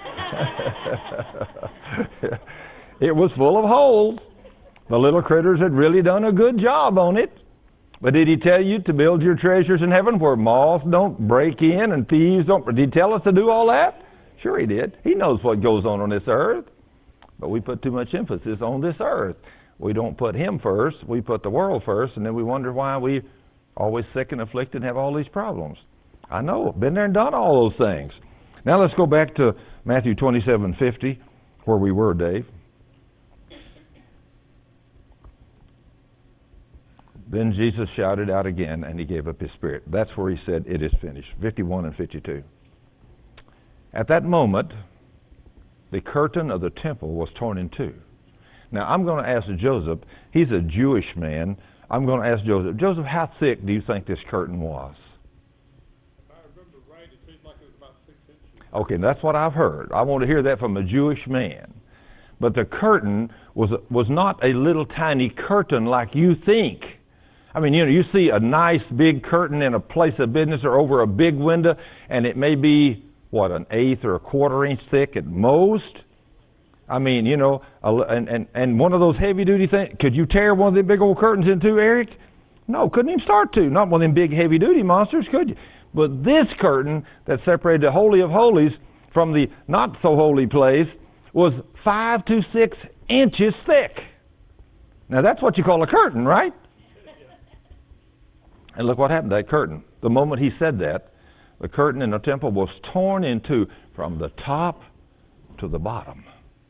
It was full of holes. The little critters had really done a good job on it. But did he tell you to build your treasures in heaven where moths don't break in and thieves don't? Did he tell us to do all that? Sure he did. He knows what goes on this earth. But we put too much emphasis on this earth. We don't put him first. We put the world first, and then we wonder why we always sick and afflicted and have all these problems. I know. Been there and done all those things. Now let's go back to Matthew 27:50, where we were, Dave. Then Jesus shouted out again, and he gave up his spirit. That's where he said, it is finished. 51 and 52. At that moment, the curtain of the temple was torn in two. Now, I'm going to ask Joseph. He's a Jewish man. I'm going to ask Joseph. Joseph, how thick do you think this curtain was? If I remember right, it seems like it was about 6 inches. Okay, that's what I've heard. I want to hear that from a Jewish man. But the curtain was not a little tiny curtain like you think. I mean, you know, you see a nice big curtain in a place of business or over a big window, and it may be, what, an eighth or a quarter inch thick at most? I mean, you know, and one of those heavy-duty things, could you tear one of the big old curtains in two, Eric? No, couldn't even start to. Not one of them big heavy-duty monsters, could you? But this curtain that separated the Holy of Holies from the not-so-holy place was 5 to 6 inches thick. Now, that's what you call a curtain, right? And look what happened to that curtain. The moment he said that, the curtain in the temple was torn in two from the top to the bottom.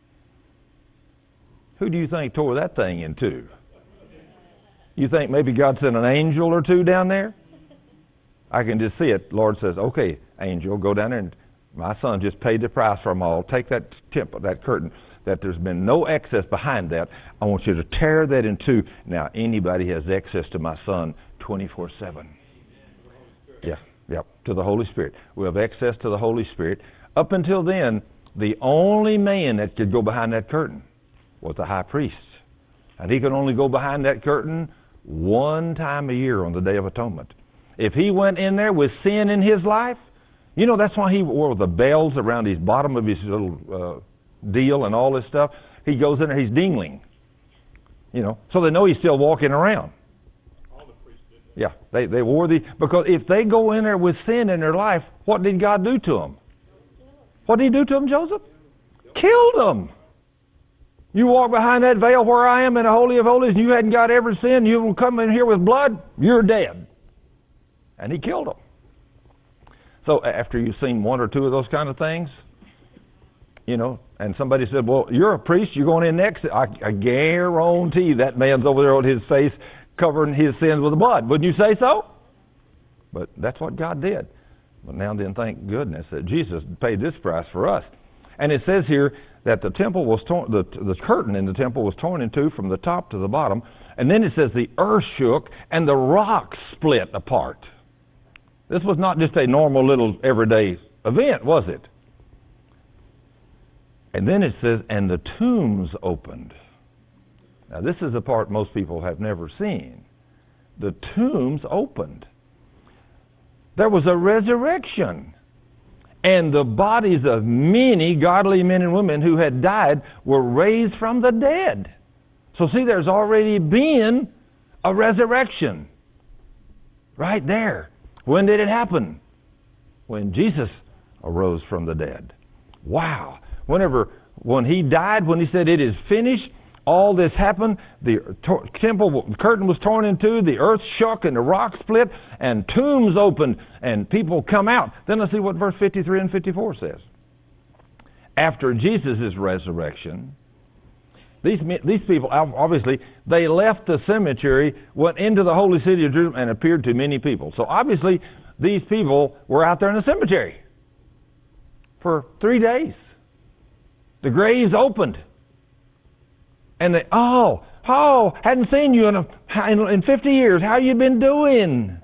Who do you think tore that thing in two? You think maybe God sent an angel or two down there? I can just see it. Lord says, okay, angel, go down there, and my son just paid the price for them all. Take that temple, that curtain, that there's been no excess behind that. I want you to tear that in two. Now, anybody has access to my son 24/7. Yeah, to the Holy Spirit. We have access to the Holy Spirit. Up until then, the only man that could go behind that curtain was the high priest. And he could only go behind that curtain one time a year on the Day of Atonement. If he went in there with sin in his life, you know, that's why he wore the bells around his bottom of his little deal and all this stuff. He goes in there, he's dingling. You know, so they know he's still walking around. Yeah, they wore because if they go in there with sin in their life, what did God do to them? What did he do to them, Joseph? Killed them. You walk behind that veil where I am in the Holy of Holies and you hadn't got every sin, you will come in here with blood, you're dead. And he killed them. So after you've seen one or two of those kind of things, you know, and somebody said, well, you're a priest, you're going in next. I guarantee that man's over there on his face covering his sins with the blood. Wouldn't you say so? But that's what God did. But now then, thank goodness that Jesus paid this price for us. And it says here that the temple was torn, the curtain in the temple was torn in two from the top to the bottom. And then it says the earth shook and the rocks split apart. This was not just a normal little everyday event, was it? And then it says, and the tombs opened. Now this is the part most people have never seen. The tombs opened. There was a resurrection. And the bodies of many godly men and women who had died were raised from the dead. So see, there's already been a resurrection. Right there. When did it happen? When Jesus arose from the dead. Wow. When he died, when he said it is finished, all this happened. The temple curtain was torn in two, the earth shook and the rocks split, and tombs opened, and people come out. Then let's see what verse 53 and 54 says. After Jesus' resurrection, these people, obviously, they left the cemetery, went into the holy city of Jerusalem, and appeared to many people. So obviously, these people were out there in the cemetery for 3 days. The graves opened. And they, hadn't seen you in 50 years. How you been doing?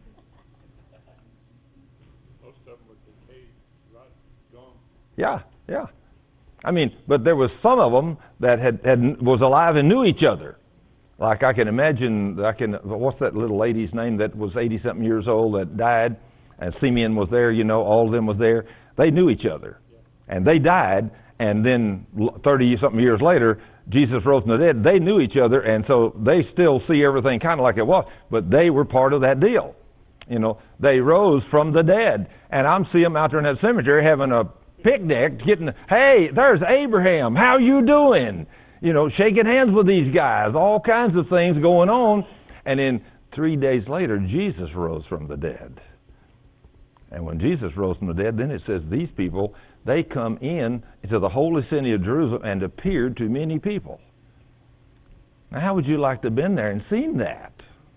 Most of them were decayed, right, gone. Yeah. I mean, but there was some of them that was alive and knew each other. Like I can imagine, what's that little lady's name that was 80-something years old that died? And Simeon was there, all of them was there. They knew each other. Yeah. And they died, and then 30-something years later, Jesus rose from the dead. They knew each other, and so they still see everything kind of like it was, but they were part of that deal. They rose from the dead. And I'm seeing them out there in that cemetery having a picnic, hey, there's Abraham. How you doing? Shaking hands with these guys. All kinds of things going on. And then 3 days later, Jesus rose from the dead. And when Jesus rose from the dead, then it says these people, they come into the holy city of Jerusalem and appeared to many people. Now, how would you like to have been there and seen that?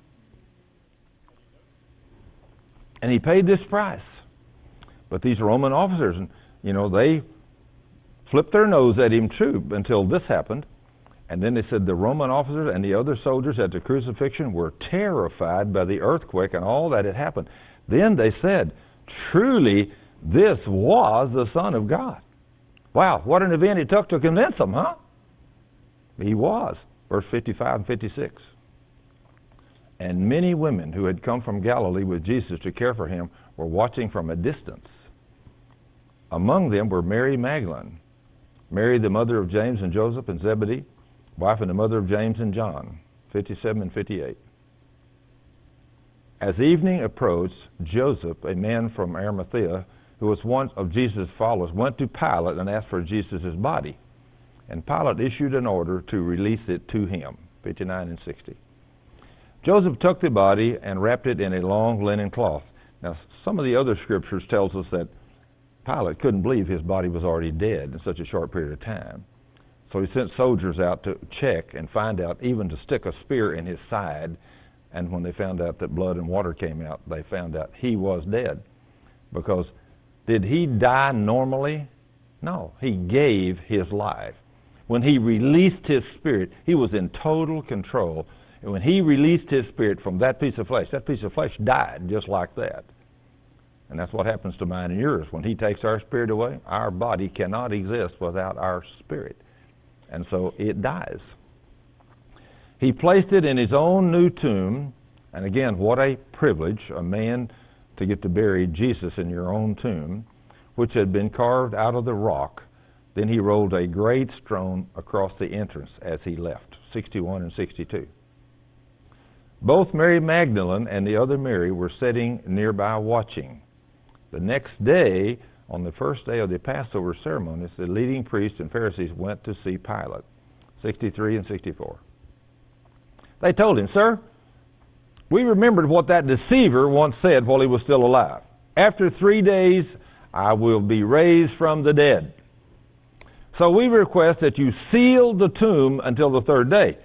And he paid this price. But these Roman officers, they flipped their nose at him too until this happened. And then they said the Roman officers and the other soldiers at the crucifixion were terrified by the earthquake and all that had happened. Then they said, truly, this was the Son of God. Wow, what an event it took to convince them, huh? He was. Verse 55 and 56. And many women who had come from Galilee with Jesus to care for him were watching from a distance. Among them were Mary Magdalene, Mary the mother of James and Joseph and Zebedee, wife and the mother of James and John, 57 and 58. As evening approached, Joseph, a man from Arimathea, who was one of Jesus' followers, went to Pilate and asked for Jesus' body. And Pilate issued an order to release it to him, 59 and 60. Joseph took the body and wrapped it in a long linen cloth. Now, some of the other scriptures tells us that Pilate couldn't believe his body was already dead in such a short period of time. So he sent soldiers out to check and find out, even to stick a spear in his side. And when they found out that blood and water came out, they found out he was dead. Because did he die normally? No, he gave his life. When he released his spirit, he was in total control. And when he released his spirit from that piece of flesh died just like that. And that's what happens to mine and yours. When he takes our spirit away, our body cannot exist without our spirit. And so it dies. He placed it in his own new tomb. And again, what a privilege, a man to get to bury Jesus in your own tomb, which had been carved out of the rock. Then he rolled a great stone across the entrance as he left, 61 and 62. Both Mary Magdalene and the other Mary were sitting nearby watching. The next day, on the first day of the Passover ceremonies, the leading priests and Pharisees went to see Pilate, 63 and 64. They told him, "Sir, we remembered what that deceiver once said while he was still alive. After 3 days, I will be raised from the dead. So we request that you seal the tomb until the third day."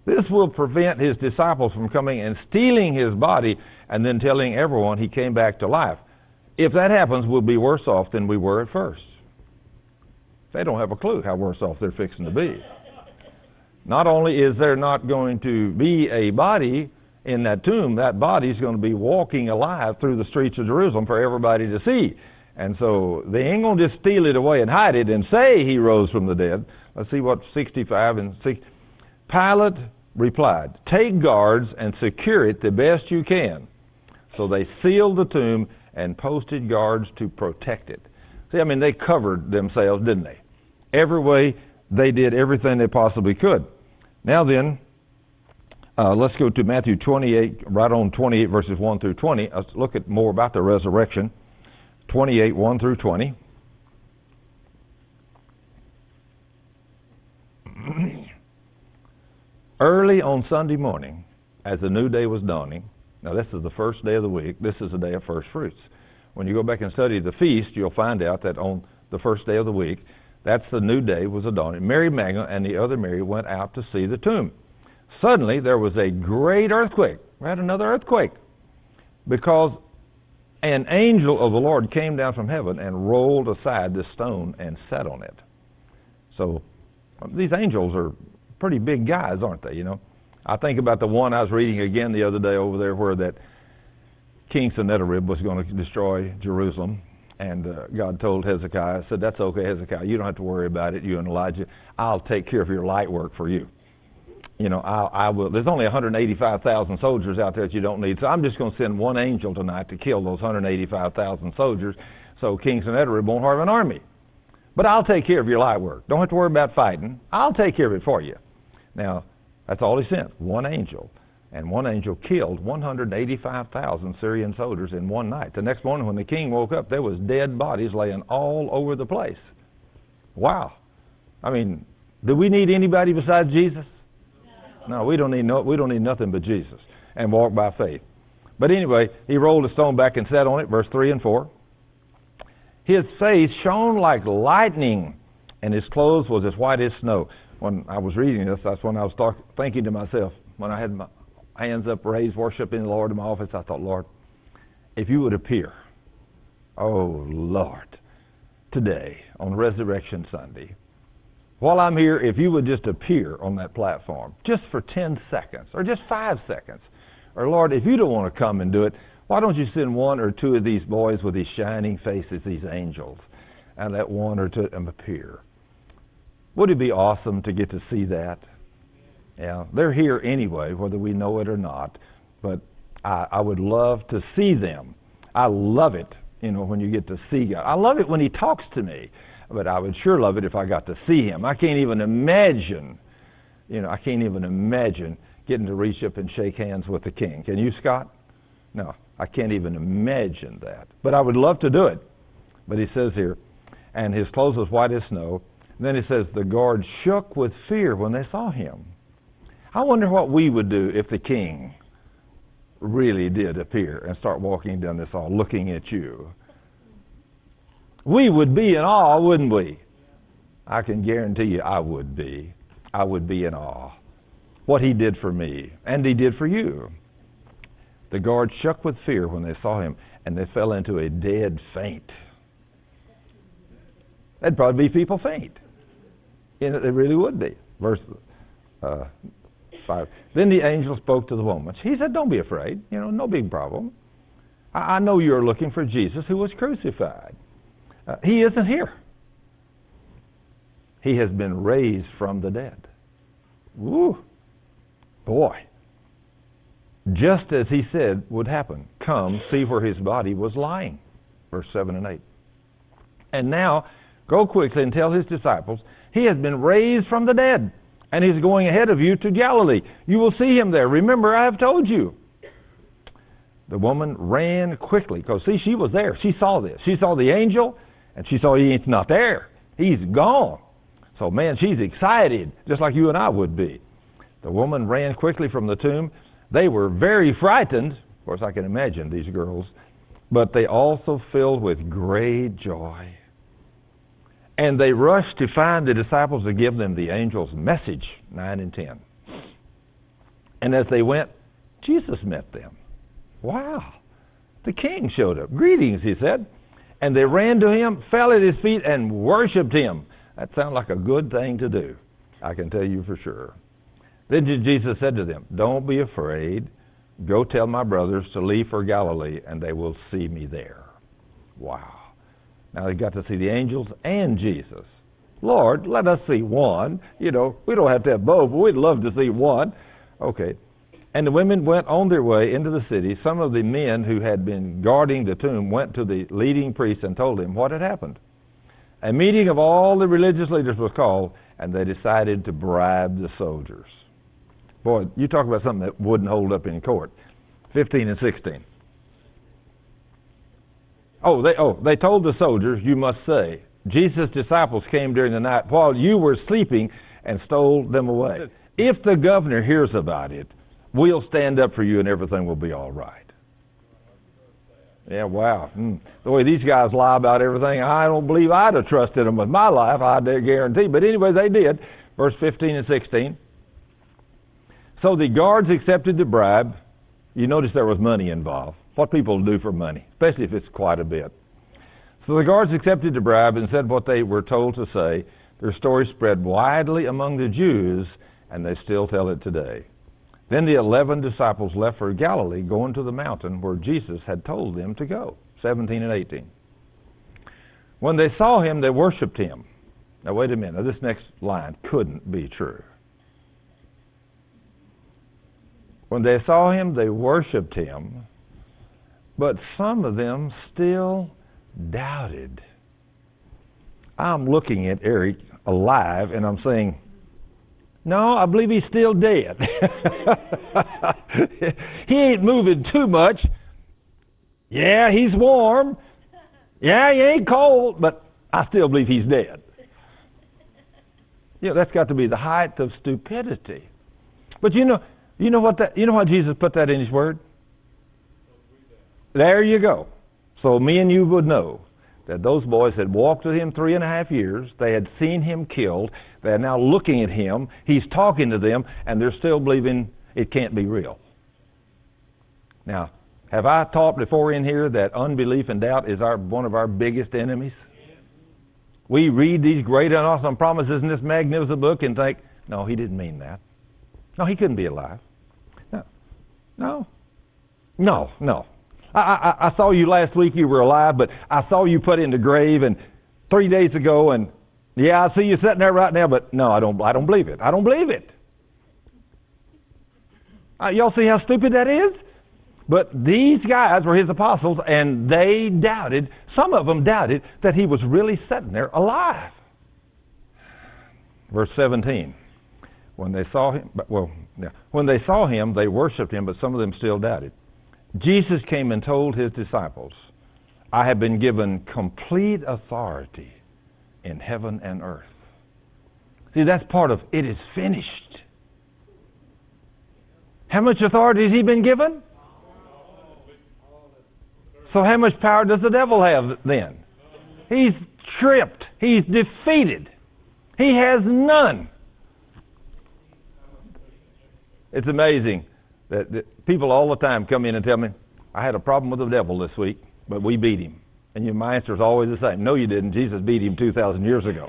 This will prevent his disciples from coming and stealing his body and then telling everyone he came back to life. If that happens, we'll be worse off than we were at first. They don't have a clue how worse off they're fixing to be. Not only is there not going to be a body in that tomb, that body is going to be walking alive through the streets of Jerusalem for everybody to see. And so they ain't going to just steal it away and hide it and say he rose from the dead. Let's see what 65 and 6. Pilate replied, "Take guards and secure it the best you can." So they sealed the tomb and posted guards to protect it. See, I mean, they covered themselves, didn't they? Every way, they did everything they possibly could. Now then, let's go to Matthew 28, right on 28 verses 1 through 20. Let's look at more about the resurrection. 28, 1 through 20. Early on Sunday morning, as the new day was dawning, now this is the first day of the week, this is the day of first fruits. When you go back and study the feast, you'll find out that on the first day of the week, that's the new day was a dawning. Mary Magdalene and the other Mary went out to see the tomb. Suddenly, there was a great earthquake. We had another earthquake. Because an angel of the Lord came down from heaven and rolled aside the stone and sat on it. So, these angels are pretty big guys, aren't they, you know? I think about the one I was reading again the other day over there where that King Sennacherib was going to destroy Jerusalem. And God told Hezekiah, said, "That's okay, Hezekiah. You don't have to worry about it, you and Elijah. I'll take care of your light work for you. You know, I will. There's only 185,000 soldiers out there that you don't need. So I'm just going to send one angel tonight to kill those 185,000 soldiers so King Sennacherib won't have an army. But I'll take care of your light work. Don't have to worry about fighting. I'll take care of it for you." Now, that's all he sent, one angel. And one angel killed 185,000 Syrian soldiers in one night. The next morning when the king woke up, there was dead bodies laying all over the place. Wow. I mean, do we need anybody besides Jesus? No, we don't need nothing but Jesus and walk by faith. But anyway, he rolled a stone back and sat on it, verse 3 and 4. His face shone like lightning, and his clothes was as white as snow. When I was reading this, that's when I was thinking to myself, when I had my hands up raised, worshiping the Lord in my office, I thought, Lord, if you would appear, oh Lord, today on Resurrection Sunday, while I'm here, if you would just appear on that platform, just for 10 seconds, or just 5 seconds, or Lord, if you don't want to come and do it, why don't you send one or two of these boys with these shining faces, these angels, and let one or two of them appear? Would it be awesome to get to see that? Yeah, they're here anyway, whether we know it or not, but I would love to see them. I love it, you know, when you get to see God. I love it when He talks to me, but I would sure love it if I got to see Him. I can't even imagine getting to reach up and shake hands with the King. Can you, Scott? No, I can't even imagine that. But I would love to do it. But he says here, and his clothes was white as snow. And then he says, the guards shook with fear when they saw him. I wonder what we would do if the King really did appear and start walking down this hall looking at you. We would be in awe, wouldn't we? I can guarantee you I would be. I would be in awe. What He did for me, and He did for you. The guards shook with fear when they saw him, and they fell into a dead faint. That'd probably be people faint. They really would be. Verse 5. Then the angel spoke to the woman. He said, don't be afraid. You know, no big problem. I know you're looking for Jesus who was crucified. He isn't here. He has been raised from the dead. Woo! Boy. Just as He said would happen. Come, see where His body was lying. Verse 7 and 8. And now, go quickly and tell His disciples, He has been raised from the dead, and He's going ahead of you to Galilee. You will see Him there. Remember, I have told you. The woman ran quickly, because see, she was there. She saw this. She saw the angel, and she saw He's not there. He's gone. So, man, she's excited, just like you and I would be. The woman ran quickly from the tomb. They were very frightened. Of course, I can imagine these girls. But they also filled with great joy. And they rushed to find the disciples to give them the angel's message, 9 and 10. And as they went, Jesus met them. Wow. The king showed up. Greetings, he said. And they ran to him, fell at his feet, and worshiped him. That sounds like a good thing to do, I can tell you for sure. Then Jesus said to them, don't be afraid. Go tell my brothers to leave for Galilee, and they will see me there. Wow. Now they got to see the angels and Jesus. Lord, let us see one. You know, we don't have to have both, but we'd love to see one. Okay. And the women went on their way into the city. Some of the men who had been guarding the tomb went to the leading priest and told him what had happened. A meeting of all the religious leaders was called, and they decided to bribe the soldiers. Boy, you talk about something that wouldn't hold up in court. 15 and 16. They told the soldiers, you must say, Jesus' disciples came during the night while you were sleeping and stole them away. If the governor hears about it, we'll stand up for you and everything will be all right. Yeah, wow. The way these guys lie about everything, I don't believe I'd have trusted them with my life, I dare guarantee. But anyway, they did. Verse 15 and 16. So the guards accepted the bribe. You notice there was money involved. What people do for money, especially if it's quite a bit. So the guards accepted the bribe and said what they were told to say. Their story spread widely among the Jews, and they still tell it today. Then the 11 disciples left for Galilee, going to the mountain where Jesus had told them to go. 17 and 18. When they saw him, they worshipped him. Now wait a minute. Now, this next line couldn't be true. When they saw him, they worshipped him, but some of them still doubted. I'm looking at Eric alive, and I'm saying, no, I believe he's still dead. He ain't moving too much. Yeah, he's warm. Yeah, he ain't cold, but I still believe he's dead. You know, that's got to be the height of stupidity. But you know why Jesus put that in his word? There you go. So me and you would know that those boys had walked with him 3.5 years. They had seen him killed. They're now looking at him. He's talking to them, and they're still believing it can't be real. Now, have I taught before in here that unbelief and doubt is one of our biggest enemies? We read these great and awesome promises in this magnificent book and think, no, he didn't mean that. No, he couldn't be alive. No. I saw you last week, you were alive, but I saw you put in the grave and 3 days ago, and yeah, I see you sitting there right now, but no, I don't believe it. I don't believe it. Y'all see how stupid that is? But these guys were his apostles, and they doubted, some of them doubted, that he was really sitting there alive. Verse 17. When they saw him, they worshipped him, but some of them still doubted. Jesus came and told his disciples, I have been given complete authority in heaven and earth. See, that's part of it is finished. How much authority has he been given? So how much power does the devil have then? He's tripped. He's defeated. He has none. It's amazing that people all the time come in and tell me, I had a problem with the devil this week, but we beat him. And my answer is always the same. No, you didn't. Jesus beat him 2,000 years ago.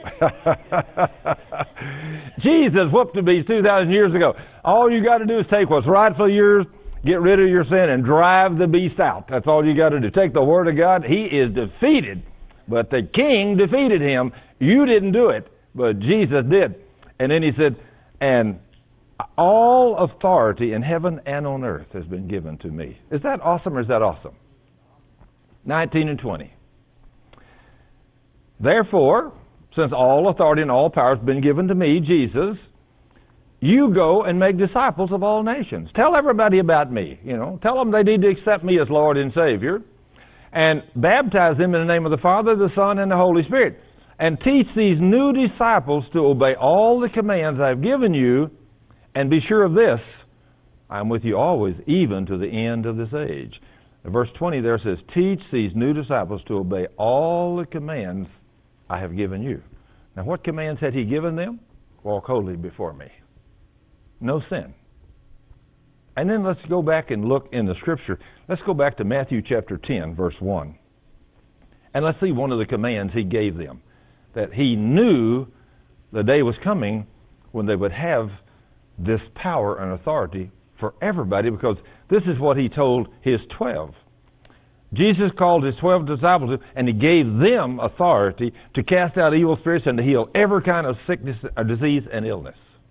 Jesus whooped the beast 2,000 years ago. All you got to do is take what's rightfully yours, get rid of your sin, and drive the beast out. That's all you got to do. Take the Word of God. He is defeated, but the king defeated him. You didn't do it, but Jesus did. And then he said, and all authority in heaven and on earth has been given to me. Is that awesome or is that awesome? 19 and 20. Therefore, since all authority and all power has been given to me, Jesus, you go and make disciples of all nations. Tell everybody about me. Tell them they need to accept me as Lord and Savior. And baptize them in the name of the Father, the Son, and the Holy Spirit. And teach these new disciples to obey all the commands I've given you. And be sure of this, I'm with you always, even to the end of this age. In verse 20 there says, teach these new disciples to obey all the commands I have given you. Now what commands had he given them? Walk holy before me. No sin. And then let's go back and look in the Scripture. Let's go back to Matthew chapter 10, verse 1. And let's see one of the commands he gave them. That he knew the day was coming when they would have this power and authority for everybody, because this is what he told his 12. Jesus called his 12 disciples and he gave them authority to cast out evil spirits and to heal every kind of sickness, disease, and illness.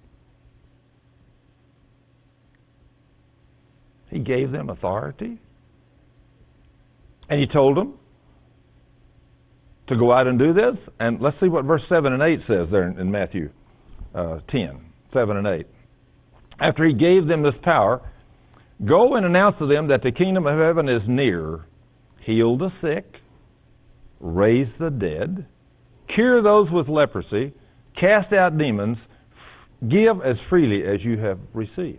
He gave them authority. And he told them to go out and do this. And let's see what verse 7 and 8 says there in Matthew 10, 7 and 8. After he gave them this power, go and announce to them that the kingdom of heaven is near. Heal the sick, raise the dead, cure those with leprosy, cast out demons, give as freely as you have received.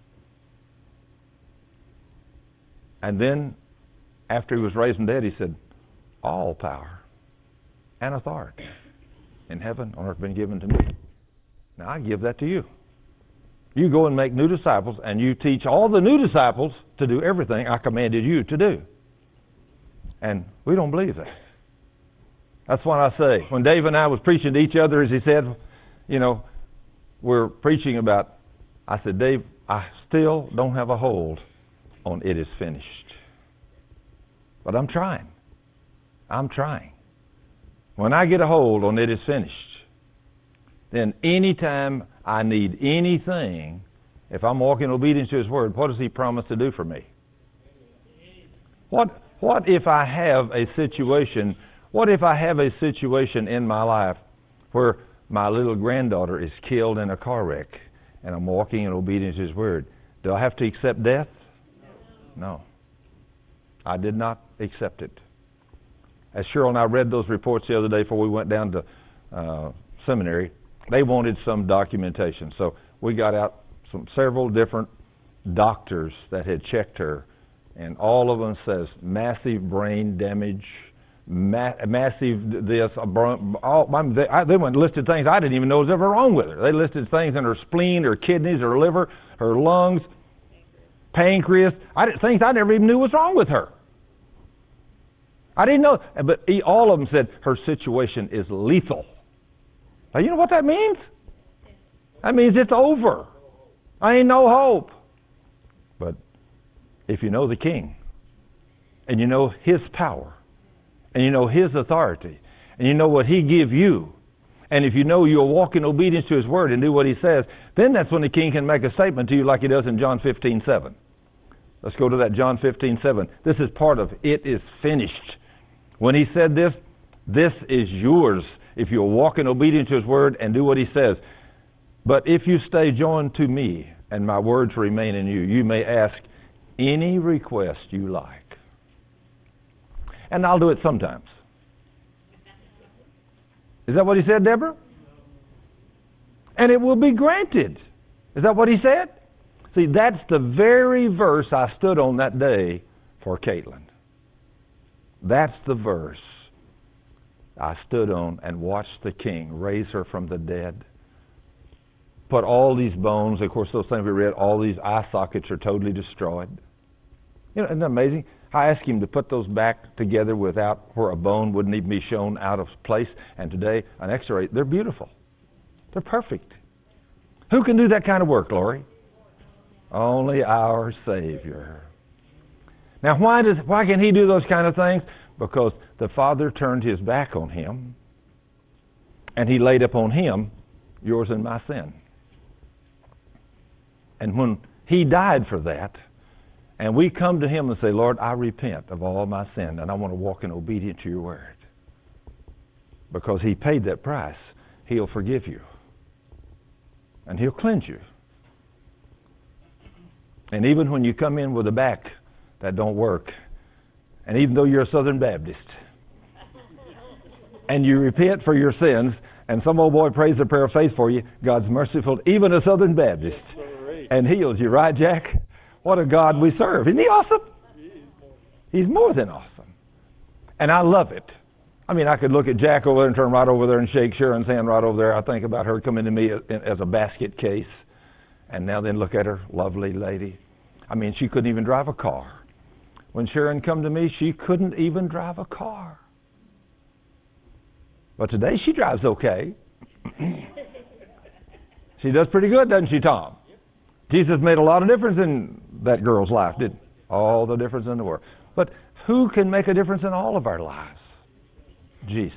And then, after he was raised from the dead, he said, all power and authority in heaven on earth have been given to me. Now I give that to you. You go and make new disciples, and you teach all the new disciples to do everything I commanded you to do. And we don't believe that. That's what I say. When Dave and I was preaching to each other, as he said, we're preaching about, I said, Dave, I still don't have a hold on it is finished. But I'm trying. When I get a hold on it is finished, then anytime I need anything, if I'm walking in obedience to his word, what does he promise to do for me? What if I have a situation, in my life where my little granddaughter is killed in a car wreck and I'm walking in obedience to his word? Do I have to accept death? No. I did not accept it. As Cheryl and I read those reports the other day before we went down to seminary, they wanted some documentation. So we got out several different doctors that had checked her, and all of them says massive brain damage, massive this. They went and listed things I didn't even know was ever wrong with her. They listed things in her spleen, her kidneys, her liver, her lungs, pancreas, things I never even knew was wrong with her. I didn't know, but all of them said her situation is lethal. Now, you know what that means? That means it's over. I ain't no hope. But if you know the King, and you know his power, and you know his authority, and you know what he give you, and if you know you'll walk in obedience to his word and do what he says, then that's when the King can make a statement to you like he does in John 15:7. Let's go to that John 15:7. This is part of it is finished. When he said this is yours if you'll walk in obedience to his word and do what he says. But if you stay joined to me and my words remain in you, you may ask any request you like. And I'll do it sometimes. Is that what he said, Deborah? And it will be granted. Is that what he said? See, that's the very verse I stood on that day for Caitlin. That's the verse I stood on and watched the King raise her from the dead. Put all these bones, of course, those things we read, all these eye sockets are totally destroyed. Isn't that amazing? I asked him to put those back together without where a bone wouldn't even be shown out of place. And today, an X-ray, they're beautiful. They're perfect. Who can do that kind of work, Lori? Only our Savior. Now, why can he do those kind of things? Because the Father turned his back on him, and he laid upon him yours and my sin. And when he died for that, and we come to him and say, Lord, I repent of all my sin, and I want to walk in obedience to your word. Because he paid that price, he'll forgive you. And he'll cleanse you. And even when you come in with a back that don't work, and even though you're a Southern Baptist, and you repent for your sins, and some old boy prays a prayer of faith for you, God's merciful, even a Southern Baptist, and heals you. Right, Jack? What a God we serve. Isn't he awesome? He's more than awesome. And I love it. I mean, I could look at Jack over there and turn right over there and shake Sharon's hand right over there. I think about her coming to me as a basket case. And now then look at her, lovely lady. I mean, she couldn't even drive a car. When Sharon come to me, she couldn't even drive a car. But today she drives okay. She does pretty good, doesn't she, Tom? Jesus made a lot of difference in that girl's life, didn't he? All the difference in the world. But who can make a difference in all of our lives? Jesus.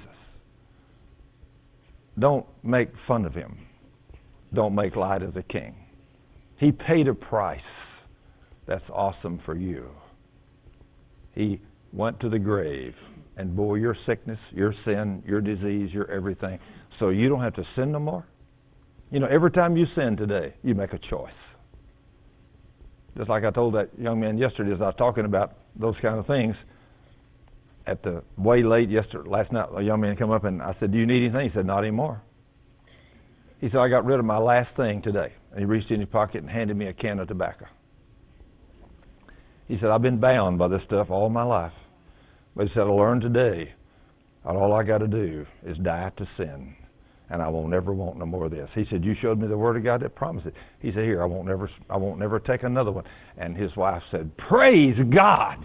Don't make fun of him. Don't make light of the King. He paid a price that's awesome for you. He went to the grave and bore your sickness, your sin, your disease, your everything, so you don't have to sin no more. You know, every time you sin today, you make a choice. Just like I told that young man yesterday as I was talking about those kind of things. At the way late last night, a young man came up and I said, "Do you need anything?" He said, "Not anymore." He said, "I got rid of my last thing today." And he reached in his pocket and handed me a can of tobacco. He said, "I've been bound by this stuff all my life. But he said, I learned today that all I got to do is die to sin. And I won't ever want no more of this." He said, "You showed me the Word of God that promised it." He said, "Here, I won't never take another one." And his wife said, "Praise God."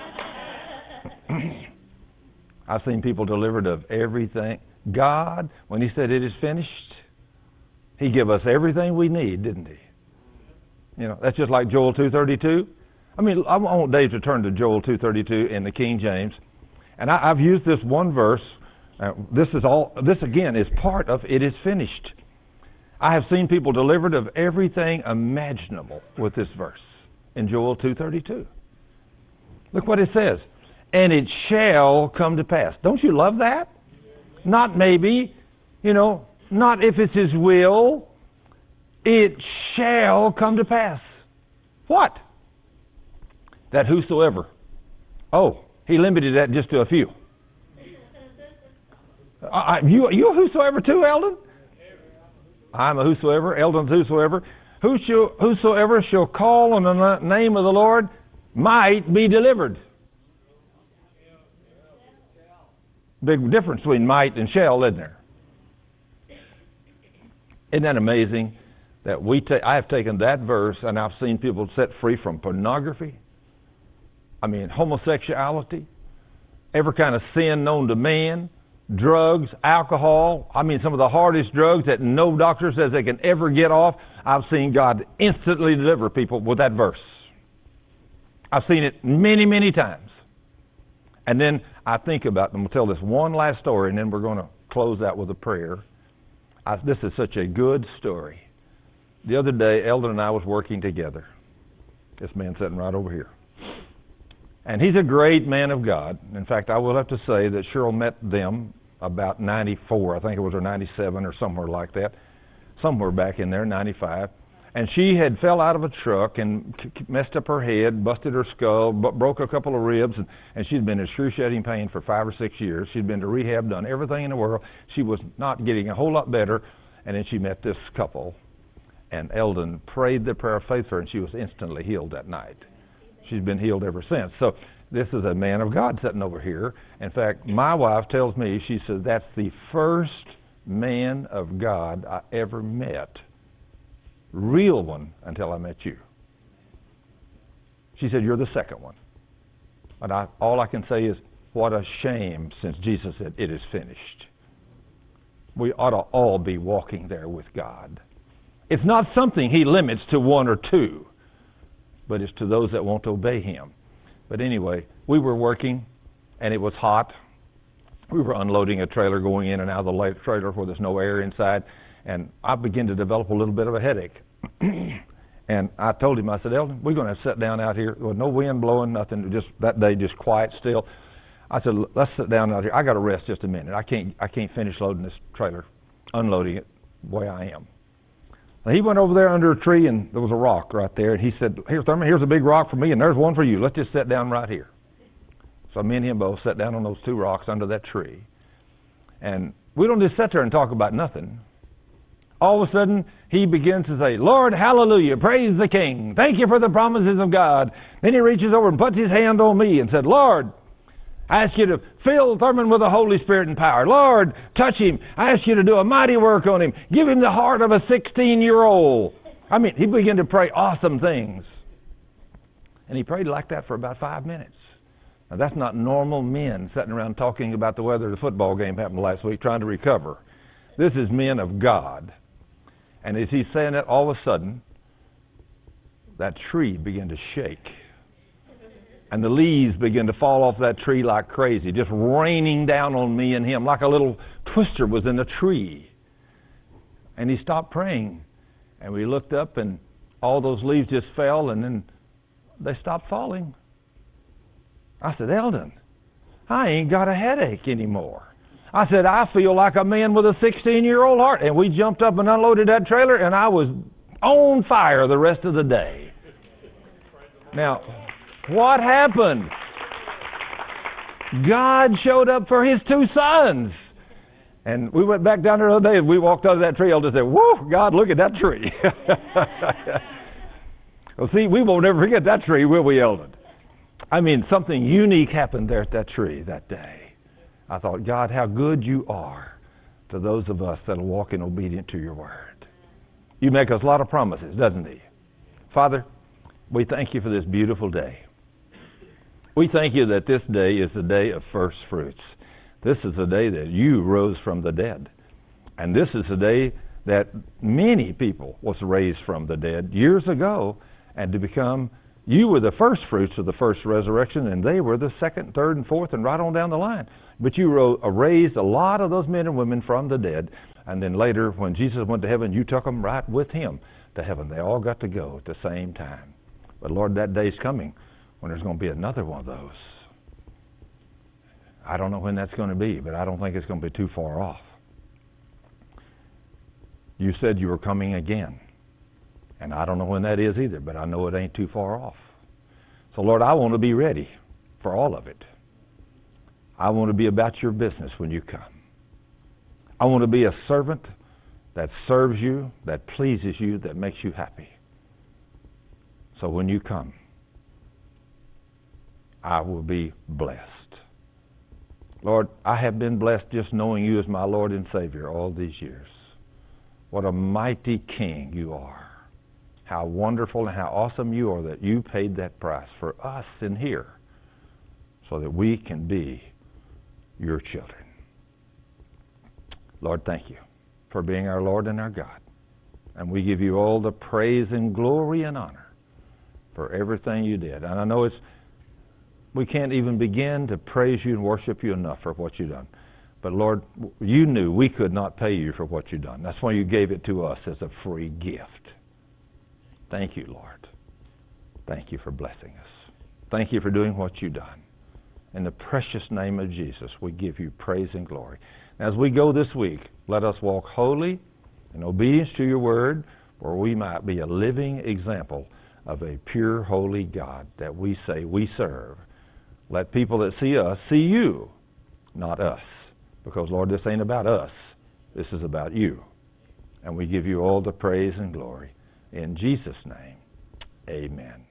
I've seen people delivered of everything. God, when he said it is finished, he gave us everything we need, didn't he? You know, that's just like Joel 2:32. I mean, I want Dave to turn to Joel 2:32 in the King James. And I've used this one verse. This again is part of it is finished. I have seen people delivered of everything imaginable with this verse in Joel 2:32. Look what it says. And it shall come to pass. Don't you love that? Not maybe, not if it's his will. It shall come to pass. What? That whosoever. Oh, he limited that just to a few. You a whosoever too, Eldon? I'm a whosoever. Eldon's whosoever. Whosoever shall call on the name of the Lord might be delivered. Big difference between might and shall, isn't there? Isn't that amazing that I have taken that verse and I've seen people set free from pornography, homosexuality, every kind of sin known to man, drugs, alcohol, some of the hardest drugs that no doctor says they can ever get off. I've seen God instantly deliver people with that verse. I've seen it many, many times. And then I think about, and we'll tell this one last story, and then we're going to close out with a prayer. This is such a good story. The other day, Eldon and I was working together. This man sitting right over here. And he's a great man of God. In fact, I will have to say that Cheryl met them about 94. I think it was her 97 or somewhere like that. Somewhere back in there, 95. And she had fell out of a truck and messed up her head, busted her skull, broke a couple of ribs, and she'd been in excruciating pain for 5 or 6 years. She'd been to rehab, done everything in the world. She was not getting a whole lot better. And then she met this couple. And Eldon prayed the prayer of faith for her, and she was instantly healed that night. She's been healed ever since. So this is a man of God sitting over here. In fact, my wife tells me, she says, that's the first man of God I ever met. Real one until I met you. She said, you're the second one. And all I can say is, what a shame since Jesus said, it is finished. We ought to all be walking there with God. It's not something he limits to one or two, but it's to those that won't obey him. But anyway, we were working, and it was hot. We were unloading a trailer, going in and out of the trailer where there's no air inside, and I began to develop a little bit of a headache. And I told him, I said, Eldon, we're going to sit down out here. There was no wind blowing, nothing. Just that day, just quiet, still. I said, let's sit down out here. I got to rest just a minute. I can't finish loading this trailer, unloading it the way I am. Now, he went over there under a tree, and there was a rock right there. And he said, here, Thurman, here's a big rock for me, and there's one for you. Let's just sit down right here. So me and him both sat down on those two rocks under that tree. And we don't just sit there and talk about nothing. All of a sudden, he begins to say, Lord, hallelujah, praise the King. Thank you for the promises of God. Then he reaches over and puts his hand on me and said, Lord, I ask you to fill Thurman with the Holy Spirit and power. Lord, touch him. I ask you to do a mighty work on him. Give him the heart of a 16-year-old. He began to pray awesome things. And he prayed like that for about 5 minutes. Now, that's not normal men sitting around talking about the weather of the football game happened last week, trying to recover. This is men of God. And as he's saying that, all of a sudden, that tree began to shake. And the leaves began to fall off that tree like crazy, just raining down on me and him, like a little twister was in a tree. And he stopped praying. And we looked up, and all those leaves just fell, and then they stopped falling. I said, Eldon, I ain't got a headache anymore. I said, I feel like a man with a 16-year-old heart. And we jumped up and unloaded that trailer, and I was on fire the rest of the day. Now, what happened? God showed up for his 2 sons. And we went back down there the other day, and we walked under that tree. Eldon said, whoa, God, look at that tree. Well, see, we won't ever forget that tree, will we, Eldon? I mean, something unique happened there at that tree that day. I thought, God, how good you are to those of us that are walking obedient to your word. You make us a lot of promises, doesn't he? Father, we thank you for this beautiful day. We thank you that this day is the day of first fruits. This is the day that you rose from the dead. And this is the day that many people was raised from the dead years ago, and to become, you were the first fruits of the first resurrection, and they were the second, third, and fourth, and right on down the line. But you raised a lot of those men and women from the dead, and then later, when Jesus went to heaven, you took them right with him to heaven. They all got to go at the same time. But Lord, that day's coming when there's going to be another one of those. I don't know when that's going to be, but I don't think it's going to be too far off. You said you were coming again. And I don't know when that is either, but I know it ain't too far off. So, Lord, I want to be ready for all of it. I want to be about your business when you come. I want to be a servant that serves you, that pleases you, that makes you happy. So when you come, I will be blessed. Lord, I have been blessed just knowing you as my Lord and Savior all these years. What a mighty King you are. How wonderful and how awesome you are that you paid that price for us in here so that we can be your children. Lord, thank you for being our Lord and our God. And we give you all the praise and glory and honor for everything you did. And I know we can't even begin to praise you and worship you enough for what you've done. But Lord, you knew we could not pay you for what you've done. That's why you gave it to us as a free gift. Thank you, Lord. Thank you for blessing us. Thank you for doing what you've done. In the precious name of Jesus, we give you praise and glory. As we go this week, let us walk holy in obedience to your word, where we might be a living example of a pure, holy God that we say we serve. Let people that see us see you, not us. Because, Lord, this ain't about us. This is about you. And we give you all the praise and glory. In Jesus' name, amen.